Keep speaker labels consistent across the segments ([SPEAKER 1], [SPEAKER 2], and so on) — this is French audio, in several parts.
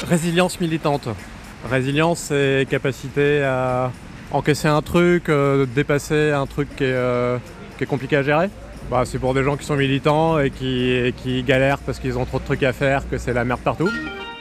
[SPEAKER 1] Résilience militante. Résilience, c'est capacité à encaisser un truc, dépasser un truc qui est compliqué à gérer. C'est pour des gens qui sont militants et qui galèrent parce qu'ils ont trop de trucs à faire, que c'est la merde partout.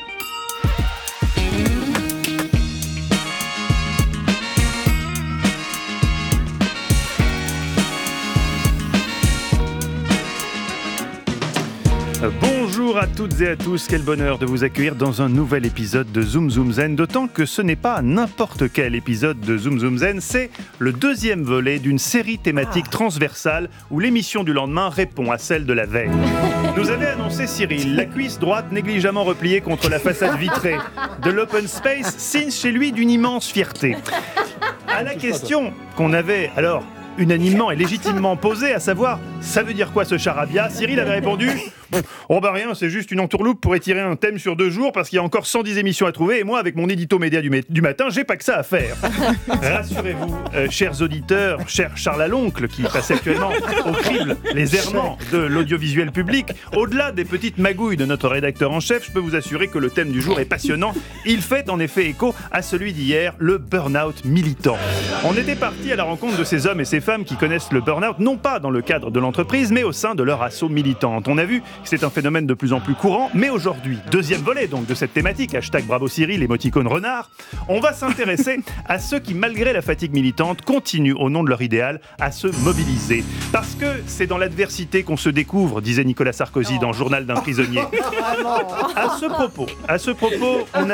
[SPEAKER 2] Bonjour à toutes et à tous, quel bonheur de vous accueillir dans un nouvel épisode de Zoom Zoom Zen, d'autant que ce n'est pas n'importe quel épisode de Zoom Zoom Zen, c'est le deuxième volet d'une série thématique transversale où l'émission du lendemain répond à celle de la veille. Nous avait annoncé Cyril, la cuisse droite négligemment repliée contre la façade vitrée de l'open space, signe chez lui d'une immense fierté. À la question qu'on avait alors unanimement et légitimement posée, à savoir « ça veut dire quoi ce charabia ?», Cyril avait répondu « oh rien, c'est juste une entourloupe pour étirer un thème sur 2 jours parce qu'il y a encore 110 émissions à trouver et moi avec mon édito média du matin, j'ai pas que ça à faire. » Rassurez-vous, chers auditeurs, cher Charles Aloncle qui passe actuellement au crible les errements de l'audiovisuel public, au-delà des petites magouilles de notre rédacteur en chef, je peux vous assurer que le thème du jour est passionnant. Il fait en effet écho à celui d'hier, le burn-out militant. On était parti à la rencontre de ces hommes et ces femmes qui connaissent le burn-out, non pas dans le cadre de l'entreprise, mais au sein de leur asso militante. On a vu que c'est un phénomène de plus en plus courant, mais aujourd'hui, deuxième volet donc de cette thématique, #Bravo Cyril, émoticône renard, on va s'intéresser à ceux qui, malgré la fatigue militante, continuent au nom de leur idéal à se mobiliser. Parce que c'est dans l'adversité qu'on se découvre, disait Nicolas Sarkozy dans Journal d'un prisonnier. À ce propos, on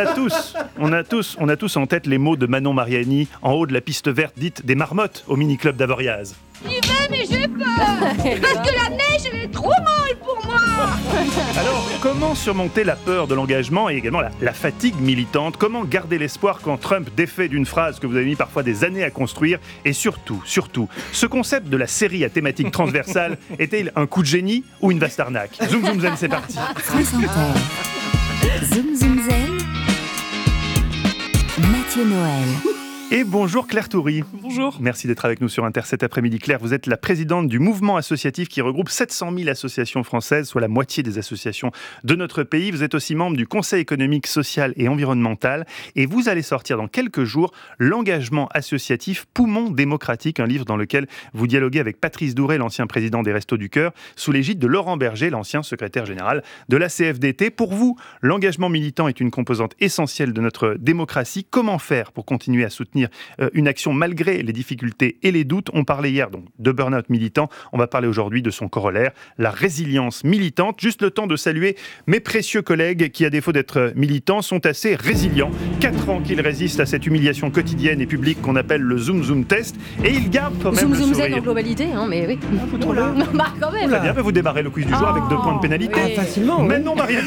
[SPEAKER 2] a tous en tête les mots de Manon Mariani en haut de la piste verte dite des marmottes au mini-club d'Avoriaz.
[SPEAKER 3] J'y vais, mais j'ai peur parce que la neige, elle est trop molle pour moi.
[SPEAKER 2] Alors, comment surmonter la peur de l'engagement et également la fatigue militante ? Comment garder l'espoir quand Trump défait d'une phrase que vous avez mis parfois des années à construire ? Et surtout, ce concept de la série à thématique transversale était-il un coup de génie ou une vaste arnaque ? Zoom Zoom Zen, c'est parti.
[SPEAKER 4] France Inter. Zoom Zoom Zen. Mathieu Noël.
[SPEAKER 2] Et bonjour Claire Toury.
[SPEAKER 5] Bonjour.
[SPEAKER 2] Merci d'être avec nous sur Inter cet après-midi. Claire, vous êtes la présidente du mouvement associatif qui regroupe 700 000 associations françaises, soit la moitié des associations de notre pays. Vous êtes aussi membre du Conseil économique, social et environnemental. Et vous allez sortir dans quelques jours l'engagement associatif Poumon démocratique, un livre dans lequel vous dialoguez avec Patrice Douret, l'ancien président des Restos du Cœur, sous l'égide de Laurent Berger, l'ancien secrétaire général de la CFDT. Pour vous, l'engagement militant est une composante essentielle de notre démocratie. Comment faire pour continuer à soutenir une action malgré les difficultés et les doutes ? On parlait hier donc de burn-out militant, on va parler aujourd'hui de son corollaire, la résilience militante. Juste le temps de saluer mes précieux collègues qui, à défaut d'être militants, sont assez résilients. 4 ans qu'ils résistent à cette humiliation quotidienne et publique qu'on appelle le Zoom Zoom Test, et ils gardent quand même
[SPEAKER 5] Zoom
[SPEAKER 2] le
[SPEAKER 5] Zoom
[SPEAKER 2] sourire.
[SPEAKER 5] Zen en globalité, hein, mais oui. Quand même.
[SPEAKER 2] Très bien, vous démarrez le quiz du jour avec 2 points de pénalité.
[SPEAKER 5] Oui.
[SPEAKER 6] Facilement.
[SPEAKER 2] Mais non, Marianne.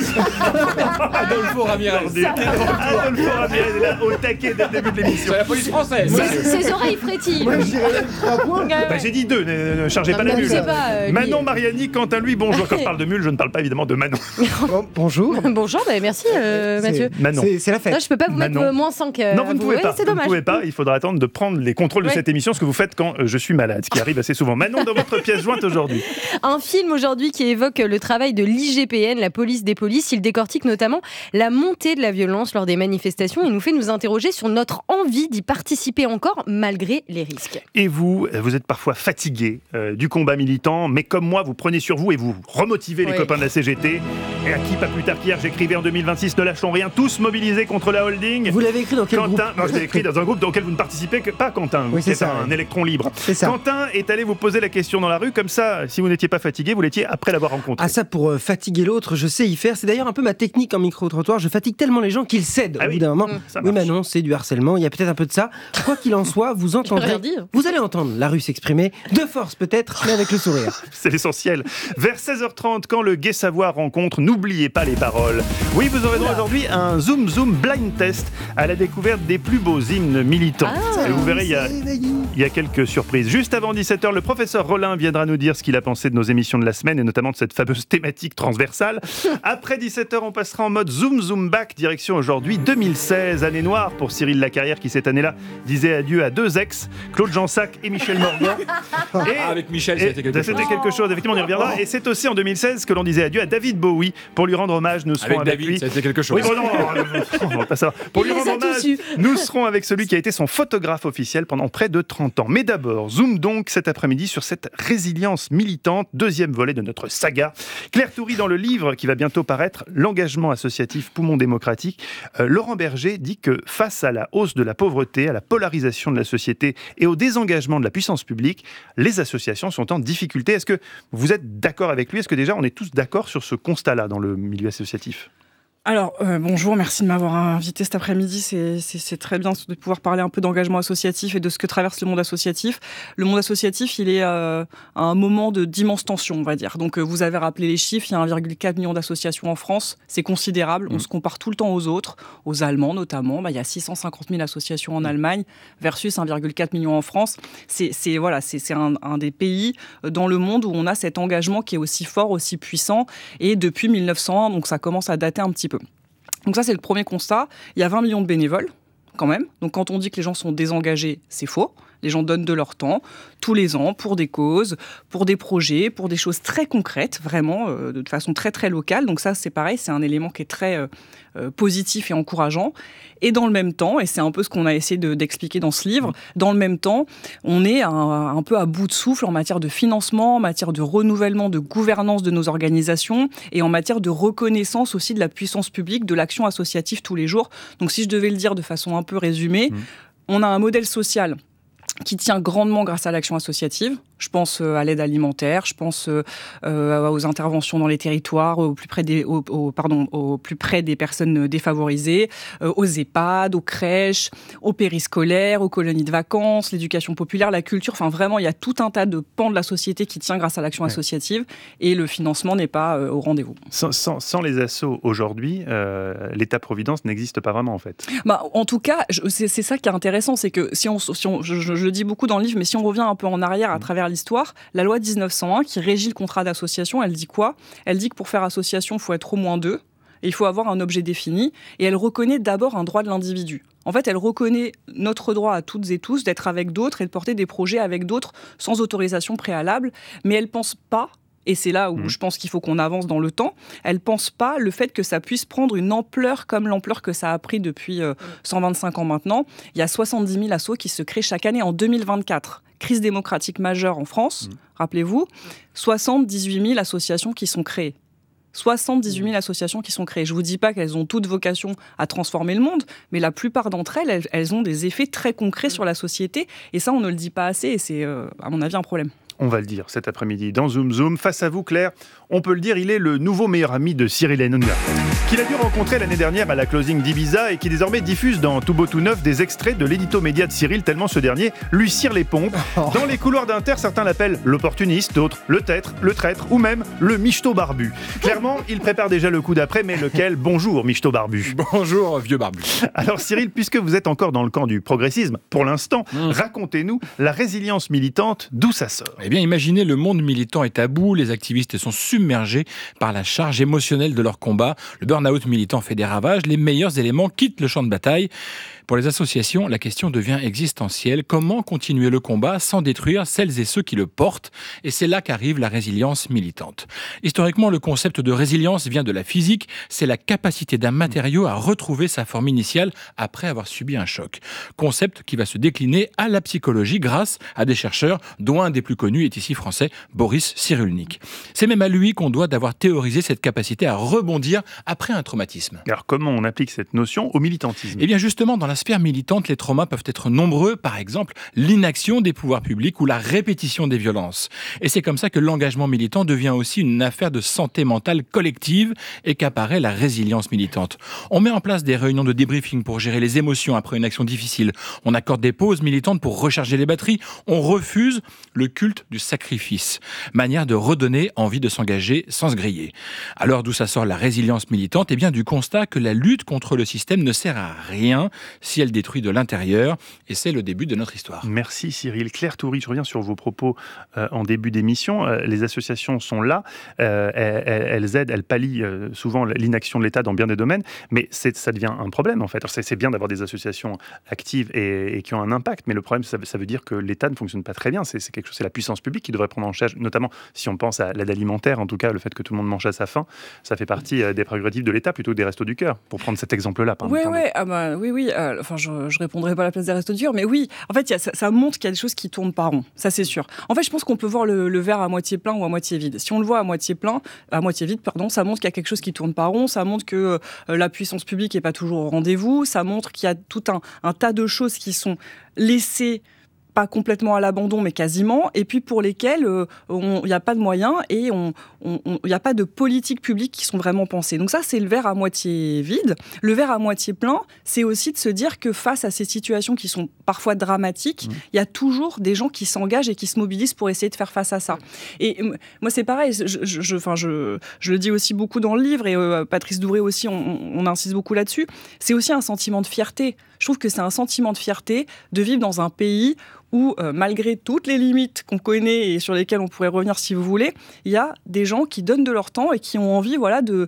[SPEAKER 6] Adolfo Ramirez.
[SPEAKER 2] Adolfo Ramirez est là au taquet dès le début de l'émission.
[SPEAKER 6] C'est la police française.
[SPEAKER 5] Ses oreilles frétillent.
[SPEAKER 6] Moi, je dirais 3 points.
[SPEAKER 2] J'ai dit 2, ne chargez pas la
[SPEAKER 5] Je
[SPEAKER 2] mule.
[SPEAKER 5] sais pas,
[SPEAKER 2] Manon Mariani, quant à lui, bonjour. Quand je parle de mule, je ne parle pas évidemment de Manon.
[SPEAKER 6] Bonjour.
[SPEAKER 5] Bonjour, merci Mathieu.
[SPEAKER 2] Manon.
[SPEAKER 6] C'est la fête.
[SPEAKER 5] Non, je peux pas vous
[SPEAKER 2] Manon.
[SPEAKER 5] mettre moins 5.
[SPEAKER 2] Non, vous ne pouvez pas.
[SPEAKER 5] C'est
[SPEAKER 2] Vous ne
[SPEAKER 5] dommage.
[SPEAKER 2] pouvez pas. Il faudra attendre de prendre les contrôles de
[SPEAKER 5] Ouais.
[SPEAKER 2] cette émission, ce que vous faites quand je suis malade, ce qui arrive assez souvent. Manon, dans votre pièce jointe aujourd'hui.
[SPEAKER 5] Un film aujourd'hui qui évoque le travail de l'IGPN, la police des polices. Il décortique notamment la montée de la violence lors des manifestations et nous fait nous interroger sur notre envie d'y participer encore malgré les risques.
[SPEAKER 2] Et vous êtes parfois fatigué du combat militant, mais comme moi, vous prenez sur vous et vous remotivez les
[SPEAKER 5] Oui.
[SPEAKER 2] copains de la CGT. Et à qui, pas plus tard qu'hier, j'écrivais en 2026, ne lâchons rien, tous mobilisés contre la holding.
[SPEAKER 6] Vous l'avez écrit dans quel groupe ?
[SPEAKER 2] Quentin, non, je l'ai écrit dans un groupe dans lequel vous ne participez pas, Quentin,
[SPEAKER 6] Oui,
[SPEAKER 2] qui
[SPEAKER 6] c'est
[SPEAKER 2] est
[SPEAKER 6] ça,
[SPEAKER 2] un
[SPEAKER 6] ouais.
[SPEAKER 2] électron libre.
[SPEAKER 6] C'est ça.
[SPEAKER 2] Quentin est allé vous poser la question dans la rue, comme ça, si vous n'étiez pas fatigué, vous l'étiez après l'avoir rencontré.
[SPEAKER 6] Ah ça, pour fatiguer l'autre, je sais y faire. C'est d'ailleurs un peu ma technique en micro-trottoir. Je fatigue tellement les gens qu'ils cèdent
[SPEAKER 2] Ah
[SPEAKER 6] au
[SPEAKER 2] oui.
[SPEAKER 6] bout d'un moment.
[SPEAKER 2] Ça
[SPEAKER 6] Oui,
[SPEAKER 2] marche.
[SPEAKER 6] Manon, c'est du harcèlement. Il y a peut-être un peu de ça. Quoi qu'il en soit, vous entendrez.
[SPEAKER 5] rien dire.
[SPEAKER 6] Vous allez entendre la rue s'exprimer. De force peut-être, mais avec le sourire.
[SPEAKER 2] C'est l'essentiel. Vers 16h30, quand le Gai Savoir rencontre, n'oubliez pas les paroles. Oui, vous aurez droit aujourd'hui à un Zoom Zoom blind test à la découverte des plus beaux hymnes militants. Et vous verrez, il y a quelques surprises. Juste avant 17h, le professeur Rollin viendra nous dire ce qu'il a pensé de nos émissions de la semaine et notamment de cette fameuse thématique transversale. Après 17h, on passera en mode Zoom Zoom Back, direction aujourd'hui 2016, année noire pour Cyril Lacarrière qui cette année-là disait adieu à 2 ex. Alex, Claude Jansac et Michel Morgan.
[SPEAKER 7] Avec Michel, c'était quelque chose.
[SPEAKER 2] C'était quelque chose, effectivement, on y reviendra. Et c'est aussi en 2016 que l'on disait adieu à David Bowie. Pour lui rendre hommage, nous serons avec lui.
[SPEAKER 7] C'était quelque chose.
[SPEAKER 2] Oui, bon, non, on va pas savoir. Pour lui rendre hommage, nous serons avec celui qui a été son photographe officiel pendant près de 30 ans. Mais d'abord, zoom donc cet après-midi sur cette résilience militante, deuxième volet de notre saga. Claire Toury, dans le livre qui va bientôt paraître, L'engagement associatif poumon démocratique, Laurent Berger dit que face à la hausse de la pauvreté, à la polarisation de la société et au désengagement de la puissance publique, les associations sont en difficulté. Est-ce que vous êtes d'accord avec lui ? Est-ce que déjà on est tous d'accord sur ce constat-là dans le milieu associatif ?
[SPEAKER 8] Alors, bonjour, merci de m'avoir invité cet après-midi. C'est très bien de pouvoir parler un peu d'engagement associatif et de ce que traverse le monde associatif. Le monde associatif, il est à un moment d'immense tension, on va dire. Donc, vous avez rappelé les chiffres, il y a 1,4 million d'associations en France. C'est considérable. On se compare tout le temps aux autres, aux Allemands notamment. Il y a 650 000 associations en Allemagne versus 1,4 million en France. C'est un des pays dans le monde où on a cet engagement qui est aussi fort, aussi puissant. Et depuis 1901, donc ça commence à dater un petit peu. Donc ça, c'est le premier constat. Il y a 20 millions de bénévoles, quand même. Donc quand on dit que les gens sont désengagés, c'est faux. Les gens donnent de leur temps, tous les ans, pour des causes, pour des projets, pour des choses très concrètes, vraiment, de façon très, très locale. Donc ça, c'est pareil, c'est un élément qui est très positif et encourageant. Et dans le même temps, et c'est un peu ce qu'on a essayé d'expliquer dans ce livre, dans le même temps, on est un peu à bout de souffle en matière de financement, en matière de renouvellement, de gouvernance de nos organisations et en matière de reconnaissance aussi de la puissance publique, de l'action associative tous les jours. Donc si je devais le dire de façon un peu résumée, on a un modèle social qui tient grandement grâce à l'action associative. Je pense à l'aide alimentaire, je pense aux interventions dans les territoires, au plus près des personnes défavorisées, aux EHPAD, aux crèches, aux périscolaires, aux colonies de vacances, l'éducation populaire, la culture. Enfin, vraiment, il y a tout un tas de pans de la société qui tient grâce à l'action associative et le financement n'est pas au rendez-vous.
[SPEAKER 2] Sans les assos aujourd'hui, l'État-providence n'existe pas vraiment, en fait.
[SPEAKER 8] En tout cas, c'est ça qui est intéressant, c'est que je le dis beaucoup dans le livre, mais si on revient un peu en arrière à travers l'histoire, la loi 1901 qui régit le contrat d'association, elle dit quoi ? Elle dit que pour faire association, il faut être au moins 2 et il faut avoir un objet défini et elle reconnaît d'abord un droit de l'individu. En fait, elle reconnaît notre droit à toutes et tous d'être avec d'autres et de porter des projets avec d'autres sans autorisation préalable, mais elle ne pense pas, et c'est là où je pense qu'il faut qu'on avance dans le temps, elle ne pense pas le fait que ça puisse prendre une ampleur comme l'ampleur que ça a pris depuis 125 ans maintenant. Il y a 70 000 assos qui se créent chaque année en 2024. Crise démocratique majeure en France, rappelez-vous, 78 000 associations qui sont créées. 78 000 associations qui sont créées. Je ne vous dis pas qu'elles ont toutes vocation à transformer le monde, mais la plupart d'entre elles ont des effets très concrets sur la société. Et ça, on ne le dit pas assez et c'est, à mon avis, un problème.
[SPEAKER 2] On va le dire cet après-midi dans Zoom Zoom. Face à vous, Claire, on peut le dire, il est le nouveau meilleur ami de Cyril Hanouna, qu'il a dû rencontrer l'année dernière à la closing d'Ibiza et qui désormais diffuse dans Tout Beau Tout Neuf des extraits de l'édito média de Cyril, tellement ce dernier lui cire les pompes. Dans les couloirs d'Inter, certains l'appellent l'opportuniste, d'autres le traître ou même le michto barbu. Clairement, il prépare déjà le coup d'après, mais lequel ? Bonjour, michto barbu.
[SPEAKER 7] Bonjour, vieux barbu.
[SPEAKER 2] Alors Cyril, puisque vous êtes encore dans le camp du progressisme, pour l'instant, racontez-nous la résilience militante, d'où ça sort ?
[SPEAKER 7] Eh bien, imaginez, le monde militant est à bout, les activistes sont submergés par la charge émotionnelle de leur combat, le burn-out militant fait des ravages, les meilleurs éléments quittent le champ de bataille. Pour les associations, la question devient existentielle. Comment continuer le combat sans détruire celles et ceux qui le portent ? Et c'est là qu'arrive la résilience militante. Historiquement, le concept de résilience vient de la physique. C'est la capacité d'un matériau à retrouver sa forme initiale après avoir subi un choc. Concept qui va se décliner à la psychologie grâce à des chercheurs, dont un des plus connus est ici français, Boris Cyrulnik. C'est même à lui qu'on doit d'avoir théorisé cette capacité à rebondir après un traumatisme.
[SPEAKER 2] Alors comment on applique cette notion au militantisme ?
[SPEAKER 7] Eh bien justement, dans la sphère militante, les traumas peuvent être nombreux, par exemple l'inaction des pouvoirs publics ou la répétition des violences. Et c'est comme ça que l'engagement militant devient aussi une affaire de santé mentale collective et qu'apparaît la résilience militante. On met en place des réunions de débriefing pour gérer les émotions après une action difficile. On accorde des pauses militantes pour recharger les batteries. On refuse le culte du sacrifice. Manière de redonner envie de s'engager sans se griller. Alors d'où ça sort la résilience militante ? Eh bien du constat que la lutte contre le système ne sert à rien si elle détruit de l'intérieur. Et c'est le début de notre histoire.
[SPEAKER 2] Merci Cyril. Claire Toury, je reviens sur vos propos en début d'émission. Les associations sont là, elles aident, elles pallient souvent l'inaction de l'État dans bien des domaines, mais ça devient un problème en fait. Alors, c'est bien d'avoir des associations actives et qui ont un impact, mais le problème, ça veut dire que l'État ne fonctionne pas très bien. C'est la puissance publique qui devrait prendre en charge, notamment si on pense à l'aide alimentaire, en tout cas le fait que tout le monde mange à sa faim, ça fait partie des prérogatives de l'État plutôt que des Restos du Cœur, pour prendre cet exemple-là.
[SPEAKER 8] Oui. Enfin, je répondrai pas à la place des Restos du Cœur, mais oui, en fait, ça montre qu'il y a des choses qui tournent pas rond, ça c'est sûr. En fait, je pense qu'on peut voir le verre à moitié plein ou à moitié vide. Si on le voit à moitié vide, ça montre qu'il y a quelque chose qui tourne pas rond, ça montre que la puissance publique est pas toujours au rendez-vous, ça montre qu'il y a tout un tas de choses qui sont laissées pas complètement à l'abandon, mais quasiment, et puis pour lesquels il n'y a pas de moyens et il n'y a pas de politiques publiques qui sont vraiment pensées. Donc ça, c'est le verre à moitié vide. Le verre à moitié plein, c'est aussi de se dire que face à ces situations qui sont parfois dramatiques, il y a toujours des gens qui s'engagent et qui se mobilisent pour essayer de faire face à ça. Et moi, c'est pareil, je le dis aussi beaucoup dans le livre, et Patrice Douré aussi, on insiste beaucoup là-dessus, c'est aussi un sentiment de fierté. Je trouve que c'est un sentiment de fierté de vivre dans un pays où, malgré toutes les limites qu'on connaît et sur lesquelles on pourrait revenir si vous voulez, il y a des gens qui donnent de leur temps et qui ont envie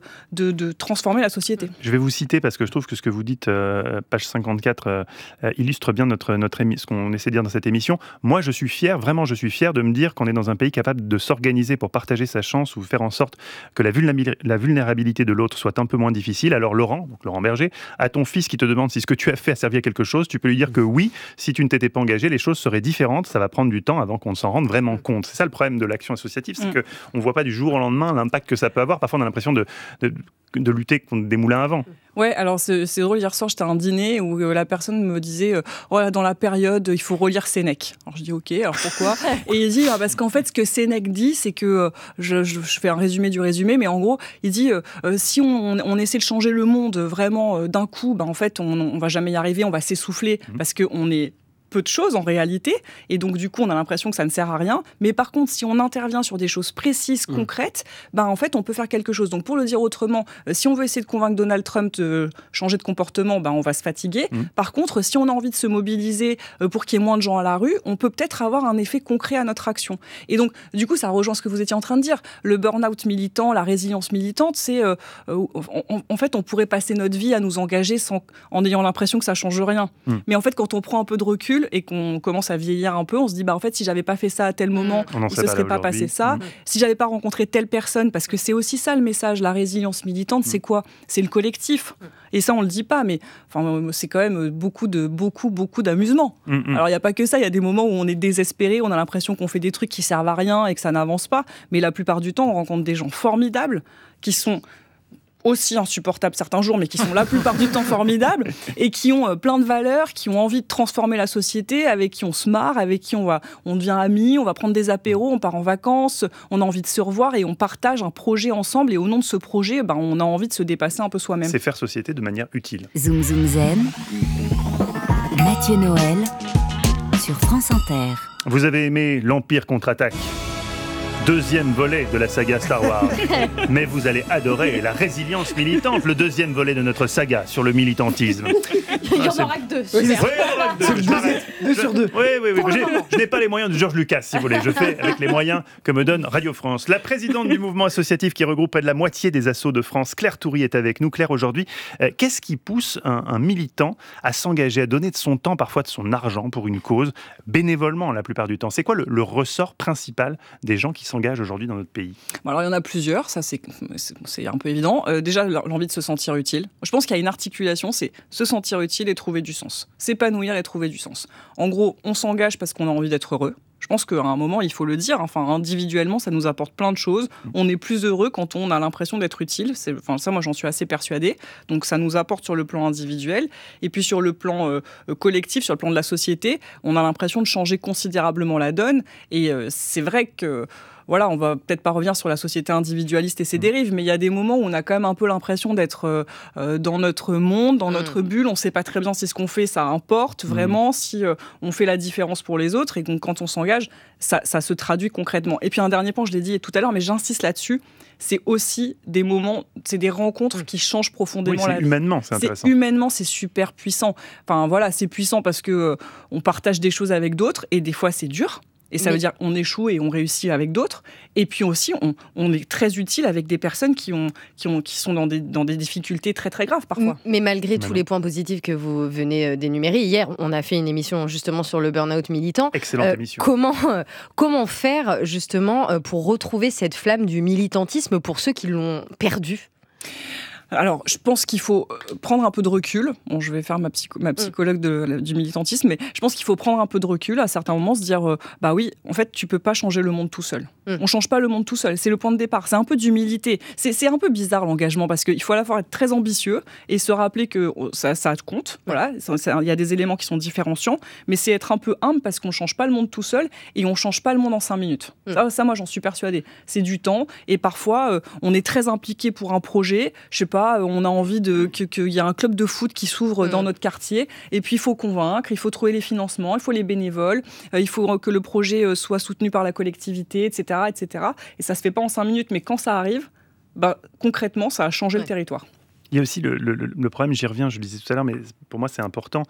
[SPEAKER 8] de transformer la société.
[SPEAKER 2] Je vais vous citer parce que je trouve que ce que vous dites, page 54, illustre bien ce qu'on essaie de dire dans cette émission. Moi, je suis fier de me dire qu'on est dans un pays capable de s'organiser pour partager sa chance ou faire en sorte que la vulnérabilité de l'autre soit un peu moins difficile. Alors Laurent Berger, à ton fils qui te demande si ce que tu as fait a servi à quelque chose, tu peux lui dire que oui, si tu ne t'étais pas engagé, les choses seraient différentes, ça va prendre du temps avant qu'on s'en rende vraiment compte. C'est ça le problème de l'action associative, c'est qu'on ne voit pas du jour au lendemain l'impact que ça peut avoir. Parfois on a l'impression de lutter contre des moulins à vent.
[SPEAKER 8] Ouais, alors c'est drôle, hier soir j'étais à un dîner où la personne me disait dans la période il faut relire Sénèque. Alors je dis ok, alors pourquoi? Et il dit parce qu'en fait ce que Sénèque dit c'est que je fais un résumé du résumé, mais en gros il dit si on essaie de changer le monde vraiment d'un coup, en fait on va jamais y arriver, on va s'essouffler parce qu'on est peu de choses en réalité, et donc du coup on a l'impression que ça ne sert à rien, mais par contre si on intervient sur des choses précises, concrètes, en fait on peut faire quelque chose. Donc pour le dire autrement, si on veut essayer de convaincre Donald Trump de changer de comportement, on va se fatiguer. Par contre, si on a envie de se mobiliser pour qu'il y ait moins de gens à la rue, on peut peut-être avoir un effet concret à notre action. Et donc du coup ça rejoint ce que vous étiez en train de dire, le burn-out militant, la résilience militante, c'est en fait on pourrait passer notre vie à nous engager en ayant l'impression que ça change rien. Mais en fait quand on prend un peu de recul et qu'on commence à vieillir un peu, on se dit en fait si j'avais pas fait ça à tel moment, il ne se serait pas passé ça. Si j'avais pas rencontré telle personne, parce que c'est aussi ça le message, la résilience militante, c'est quoi? C'est le collectif. Et ça on le dit pas, mais c'est quand même beaucoup d'amusement. Alors il y a pas que ça, il y a des moments où on est désespéré, on a l'impression qu'on fait des trucs qui servent à rien et que ça n'avance pas, mais la plupart du temps on rencontre des gens formidables qui sont aussi insupportables certains jours, mais qui sont la plupart du temps formidables et qui ont plein de valeurs, qui ont envie de transformer la société, avec qui on se marre, avec qui on devient amis, on va prendre des apéros, on part en vacances, on a envie de se revoir et on partage un projet ensemble, et au nom de ce projet, on a envie de se dépasser un peu soi-même.
[SPEAKER 2] C'est faire société de manière utile.
[SPEAKER 4] Zoom Zoom Zen, Mathieu Noël sur France Inter.
[SPEAKER 2] Vous avez aimé l'Empire contre-attaque, deuxième volet de la saga Star Wars. Mais vous allez adorer la résilience militante, le deuxième volet de notre saga sur le militantisme.
[SPEAKER 5] Il y en aura que deux.
[SPEAKER 6] Deux sur deux.
[SPEAKER 2] Oui. Je n'ai pas les moyens de George Lucas, si vous voulez. Je fais avec les moyens que me donne Radio France. La présidente du mouvement associatif qui regroupe près de la moitié des assos de France, Claire Toury, est avec nous. Claire, aujourd'hui, qu'est-ce qui pousse un militant à s'engager, à donner de son temps, parfois de son argent pour une cause, bénévolement la plupart du temps? C'est quoi le ressort principal des gens qui s'engagent aujourd'hui dans notre pays?
[SPEAKER 8] Alors il y en a plusieurs, ça c'est un peu évident. Déjà l'envie de se sentir utile. Je pense qu'il y a une articulation, c'est se sentir utile et trouver du sens. S'épanouir et trouver du sens. En gros, on s'engage parce qu'on a envie d'être heureux. Je pense qu'à un moment, il faut le dire, individuellement, ça nous apporte plein de choses. On est plus heureux quand on a l'impression d'être utile. Ça, moi, j'en suis assez persuadée. Donc, ça nous apporte sur le plan individuel. Et puis, sur le plan collectif, sur le plan de la société, on a l'impression de changer considérablement la donne. Et c'est vrai que... on va peut-être pas revenir sur la société individualiste et ses dérives, mais il y a des moments où on a quand même un peu l'impression d'être dans notre monde, dans notre bulle. On ne sait pas très bien si ce qu'on fait, ça importe vraiment, si on fait la différence pour les autres. Et donc, quand on s'engage, ça se traduit concrètement. Et puis, un dernier point, je l'ai dit tout à l'heure, mais j'insiste là-dessus, c'est aussi des moments, c'est des rencontres qui changent profondément la vie.
[SPEAKER 2] Humainement, c'est intéressant.
[SPEAKER 8] Humainement, c'est super puissant. Enfin voilà, c'est puissant parce que on partage des choses avec d'autres et des fois c'est dur. Et ça veut dire qu'on échoue et on réussit avec d'autres. Et puis aussi, on est très utile avec des personnes qui sont dans des difficultés très très graves parfois.
[SPEAKER 5] Mais malgré tous les points positifs que vous venez d'énumérer, hier, on a fait une émission justement sur le burn-out militant.
[SPEAKER 2] Excellente émission.
[SPEAKER 5] Comment faire justement pour retrouver cette flamme du militantisme pour ceux qui l'ont perdue ?
[SPEAKER 8] Alors, je pense qu'il faut prendre un peu de recul. Bon, je vais faire ma psychologue du militantisme, mais je pense qu'il faut prendre un peu de recul à certains moments, se dire, bah oui, en fait, tu peux pas changer le monde tout seul. On change pas le monde tout seul. C'est le point de départ. C'est un peu d'humilité. C'est un peu bizarre l'engagement parce qu'il faut à la fois être très ambitieux et se rappeler que ça compte. Voilà, il y a des éléments qui sont différenciants, mais c'est être un peu humble parce qu'on change pas le monde tout seul et on change pas le monde en 5 minutes. Ça, moi, j'en suis persuadée. C'est du temps et parfois, on est très impliqué pour un projet. Je sais pas. On a envie qu'il y ait un club de foot qui s'ouvre dans notre quartier et puis il faut convaincre, il faut trouver les financements, il faut les bénévoles, il faut que le projet soit soutenu par la collectivité, etc., etc. Et ça se fait pas en 5 minutes, mais quand ça arrive, concrètement, ça a changé le territoire.
[SPEAKER 2] Il y a aussi le problème, j'y reviens, je le disais tout à l'heure, mais pour moi c'est important,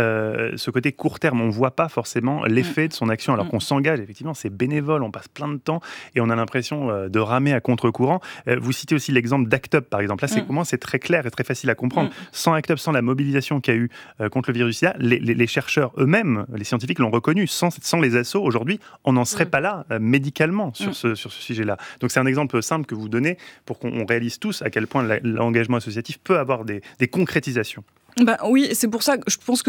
[SPEAKER 2] ce côté court terme, on ne voit pas forcément l'effet de son action, alors qu'on s'engage, effectivement, c'est bénévole, on passe plein de temps et on a l'impression de ramer à contre-courant. Vous citez aussi l'exemple d'Act Up, par exemple. Là, c'est très clair et très facile à comprendre. Sans Act Up, sans la mobilisation qu'il y a eu contre le virus SIDA, les chercheurs eux-mêmes, les scientifiques l'ont reconnu, sans les assos, aujourd'hui, on n'en serait pas là médicalement sur ce sujet-là. Donc c'est un exemple simple que vous donnez pour qu'on réalise tous à quel point l'engagement associatif peut avoir des concrétisations.
[SPEAKER 8] Oui, c'est pour ça que je pense que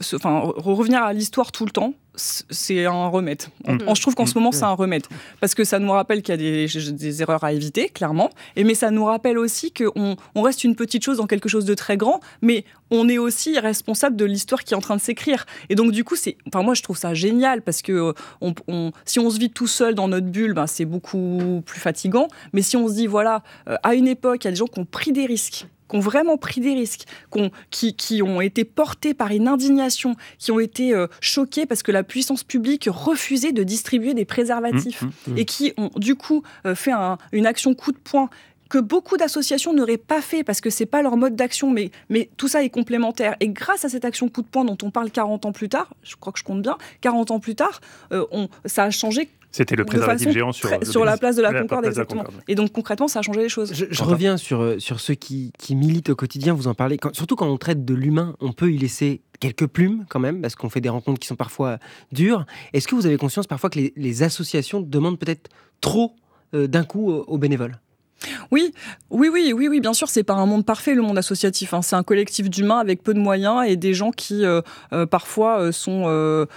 [SPEAKER 8] revenir à l'histoire tout le temps, c'est un remède. Je trouve qu'en ce moment, c'est un remède. Parce que ça nous rappelle qu'il y a des erreurs à éviter, clairement. Mais ça nous rappelle aussi qu'on reste une petite chose dans quelque chose de très grand, mais on est aussi responsable de l'histoire qui est en train de s'écrire. Et donc, du coup, moi, je trouve ça génial parce que si on se vit tout seul dans notre bulle, c'est beaucoup plus fatigant. Mais si on se dit, voilà, à une époque, il y a des gens qui ont pris des risques, qui ont vraiment pris des risques, qui ont été portés par une indignation, qui ont été choqués parce que la puissance publique refusait de distribuer des préservatifs et qui ont du coup fait une action coup de poing que beaucoup d'associations n'auraient pas fait parce que c'est pas leur mode d'action, mais tout ça est complémentaire. Et grâce à cette action coup de poing dont on parle 40 ans plus tard, je crois que je compte bien, 40 ans plus tard, ça a changé.
[SPEAKER 2] C'était le préservatif géant
[SPEAKER 8] sur la place de la Concorde, exactement. Et donc concrètement, ça a changé les choses.
[SPEAKER 6] Je reviens sur ceux qui militent au quotidien, vous en parlez. Surtout quand on traite de l'humain, on peut y laisser quelques plumes quand même, parce qu'on fait des rencontres qui sont parfois dures. Est-ce que vous avez conscience parfois que les associations demandent peut-être trop d'un coup aux bénévoles ?
[SPEAKER 8] Oui, bien sûr, c'est pas un monde parfait, le monde associatif. C'est un collectif d'humains avec peu de moyens et des gens qui parfois sont